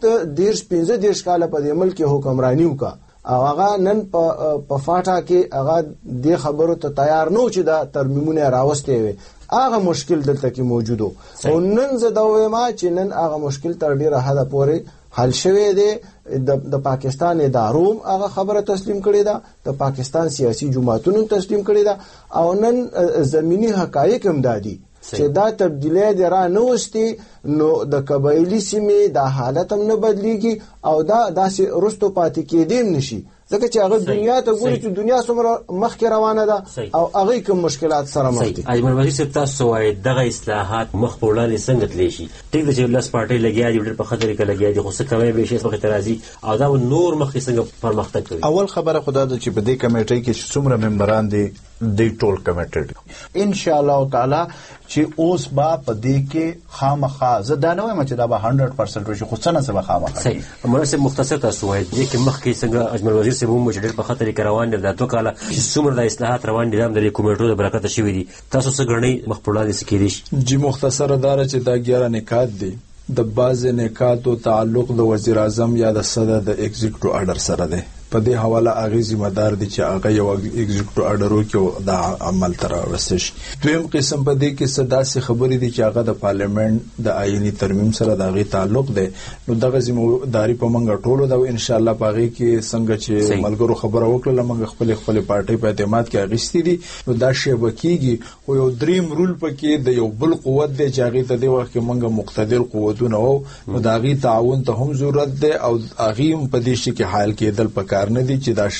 S5: 15 کاله په دې ملک حکمراني وکړه او هغه نن په فاټا کې هغه دې خبرو ته تیار نه و چې دا ترمیمونه راوستې وي هغه مشکل دلته کې موجود و او نن زه دا وایم چې نن هغه مشکل تر ډېره حده پورې حل شوی دی. د پاکستان ادارو هغه خبره تسلیم کړې ده د پاکستان سیاسي جماعتونو تسلیم کړې ده او نن زمینی حقایق هم دادي چې دا تبدیلی دی را نه وستي نو د قبایلي سیمې دا حالت هم نه بدلیږي او دا داسې رستو پاتې کېدی هم نشي ځکه چې هغه دنیا ته ګوري چې دنیا څومره مخکې روانه ده او هغې کوم مشکلات سره مخ دي.
S4: اجمل وزیر صاحب تاسو وایئ دغه اصلاحات مخ په وړاندې څنګه تللی شي ټیک ده چې لس پارټۍ لګیا دي ډېر په ښه طریقه لګیا دي خو څه کمی به شي مخې ته راځي او دا نور مخکې څنګه پرمختګ کوي.
S20: اول خبره خو دا ده چې په دې کمیټۍ کې چې څومره ممبران دي دی ټول کمیټډ ان شاء الله تعالی چې اوس با په دې کې خامخا زه دا نه وایم چې دا به 100% وشي خو څه نه څه به خامخا
S4: صحیح. مناسب مختصر تاسو وایئ دې کې مخکې څنګه اجمل وزیر صاحب هم چې ډېر په ښه طریقه روان دي دا 2 کاله چې څومره د اصلاحات روان دي دا هم د دې کمیټو د برکته شوي دي تاسو څه ګڼئ مخ په وړاندې څه کېدی شي؟
S19: جی مختصره دا ده چې دا 11 نکات دي د بعضې نکاتو تعلق د وزیر اعظم یا د صدر د ایگزیکټیو آرډر سره دی په دې حواله هغه ذمہ دار دي چې هغه یو ایگزیکټیو آرډر وکړي دا عمل تر راوستي شي. دویم قسم په دې کې صداسي خبرې دي چې هغه د پارلیمنت د آئینی ترمیم سره د هغې تعلق دی نو دغه ذمہ داری په موږ ټولو ده او ان شاء الله په هغې کې څنګه چې ملګرو خبره وکړله موږ خپلې پارټۍ په اعتماد کې اخیستې دي نو دا شی به کېږي خو یو دریم رول پکې د یو بل قوت دی چې هغې ته دې وخت کې موږ مقتدر قوتونه وو نو د هغې تعاون ته هم ضرورت دی او هغې هم په دې شي کې حایل کېدل پکار نه دي چې دا شی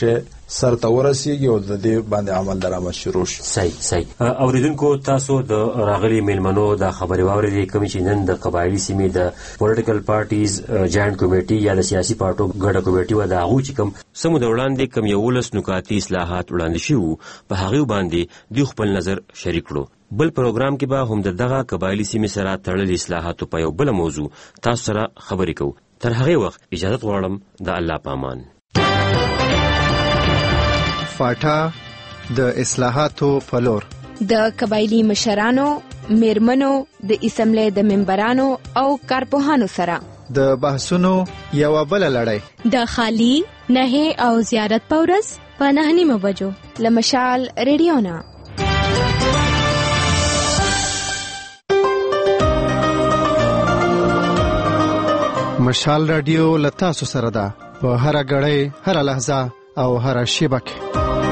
S19: سرته ورسیږي او د دې باندې عمل درآمد شروع شي.
S4: صحیح. اوریدونکو تاسو د راغلي میلمنو د خبرې واورېدې کومې چې نن د قبایلي سیمې د پولیټیکل پارټیز جاینټ کمیټي یا د سیاسي پارټو ګډه کمیټي و د هغو چې کوم سمو د وړاندې کوم 11 نکاتي اصلاحات وړاندې شوي په هغې باندې دوی خپل نظر شریک کړو. بل پروګرام کې به هم د دغه قبایلي سیمې سره تړلي اصلاحاتو په یو بله موضوع تاسو سره خبرې کوو. تر هغې وخت اجازت غواړم د الله په امان.
S6: فاټا د اصلاحاتو په لور
S12: د قبایلي مشرانو، میرمنو، د اسمبلی د ممبرانو او کارپوهانو سره
S6: د بحثونو یوه بله لړۍ
S8: د خالی نهې او زیارت په ورځ په 9:30 بجو
S12: له مشال ریډیو نه.
S6: مشال رادیو له تاسو سره ده په هره غړۍ، هره لحظه او هره شیبه کې.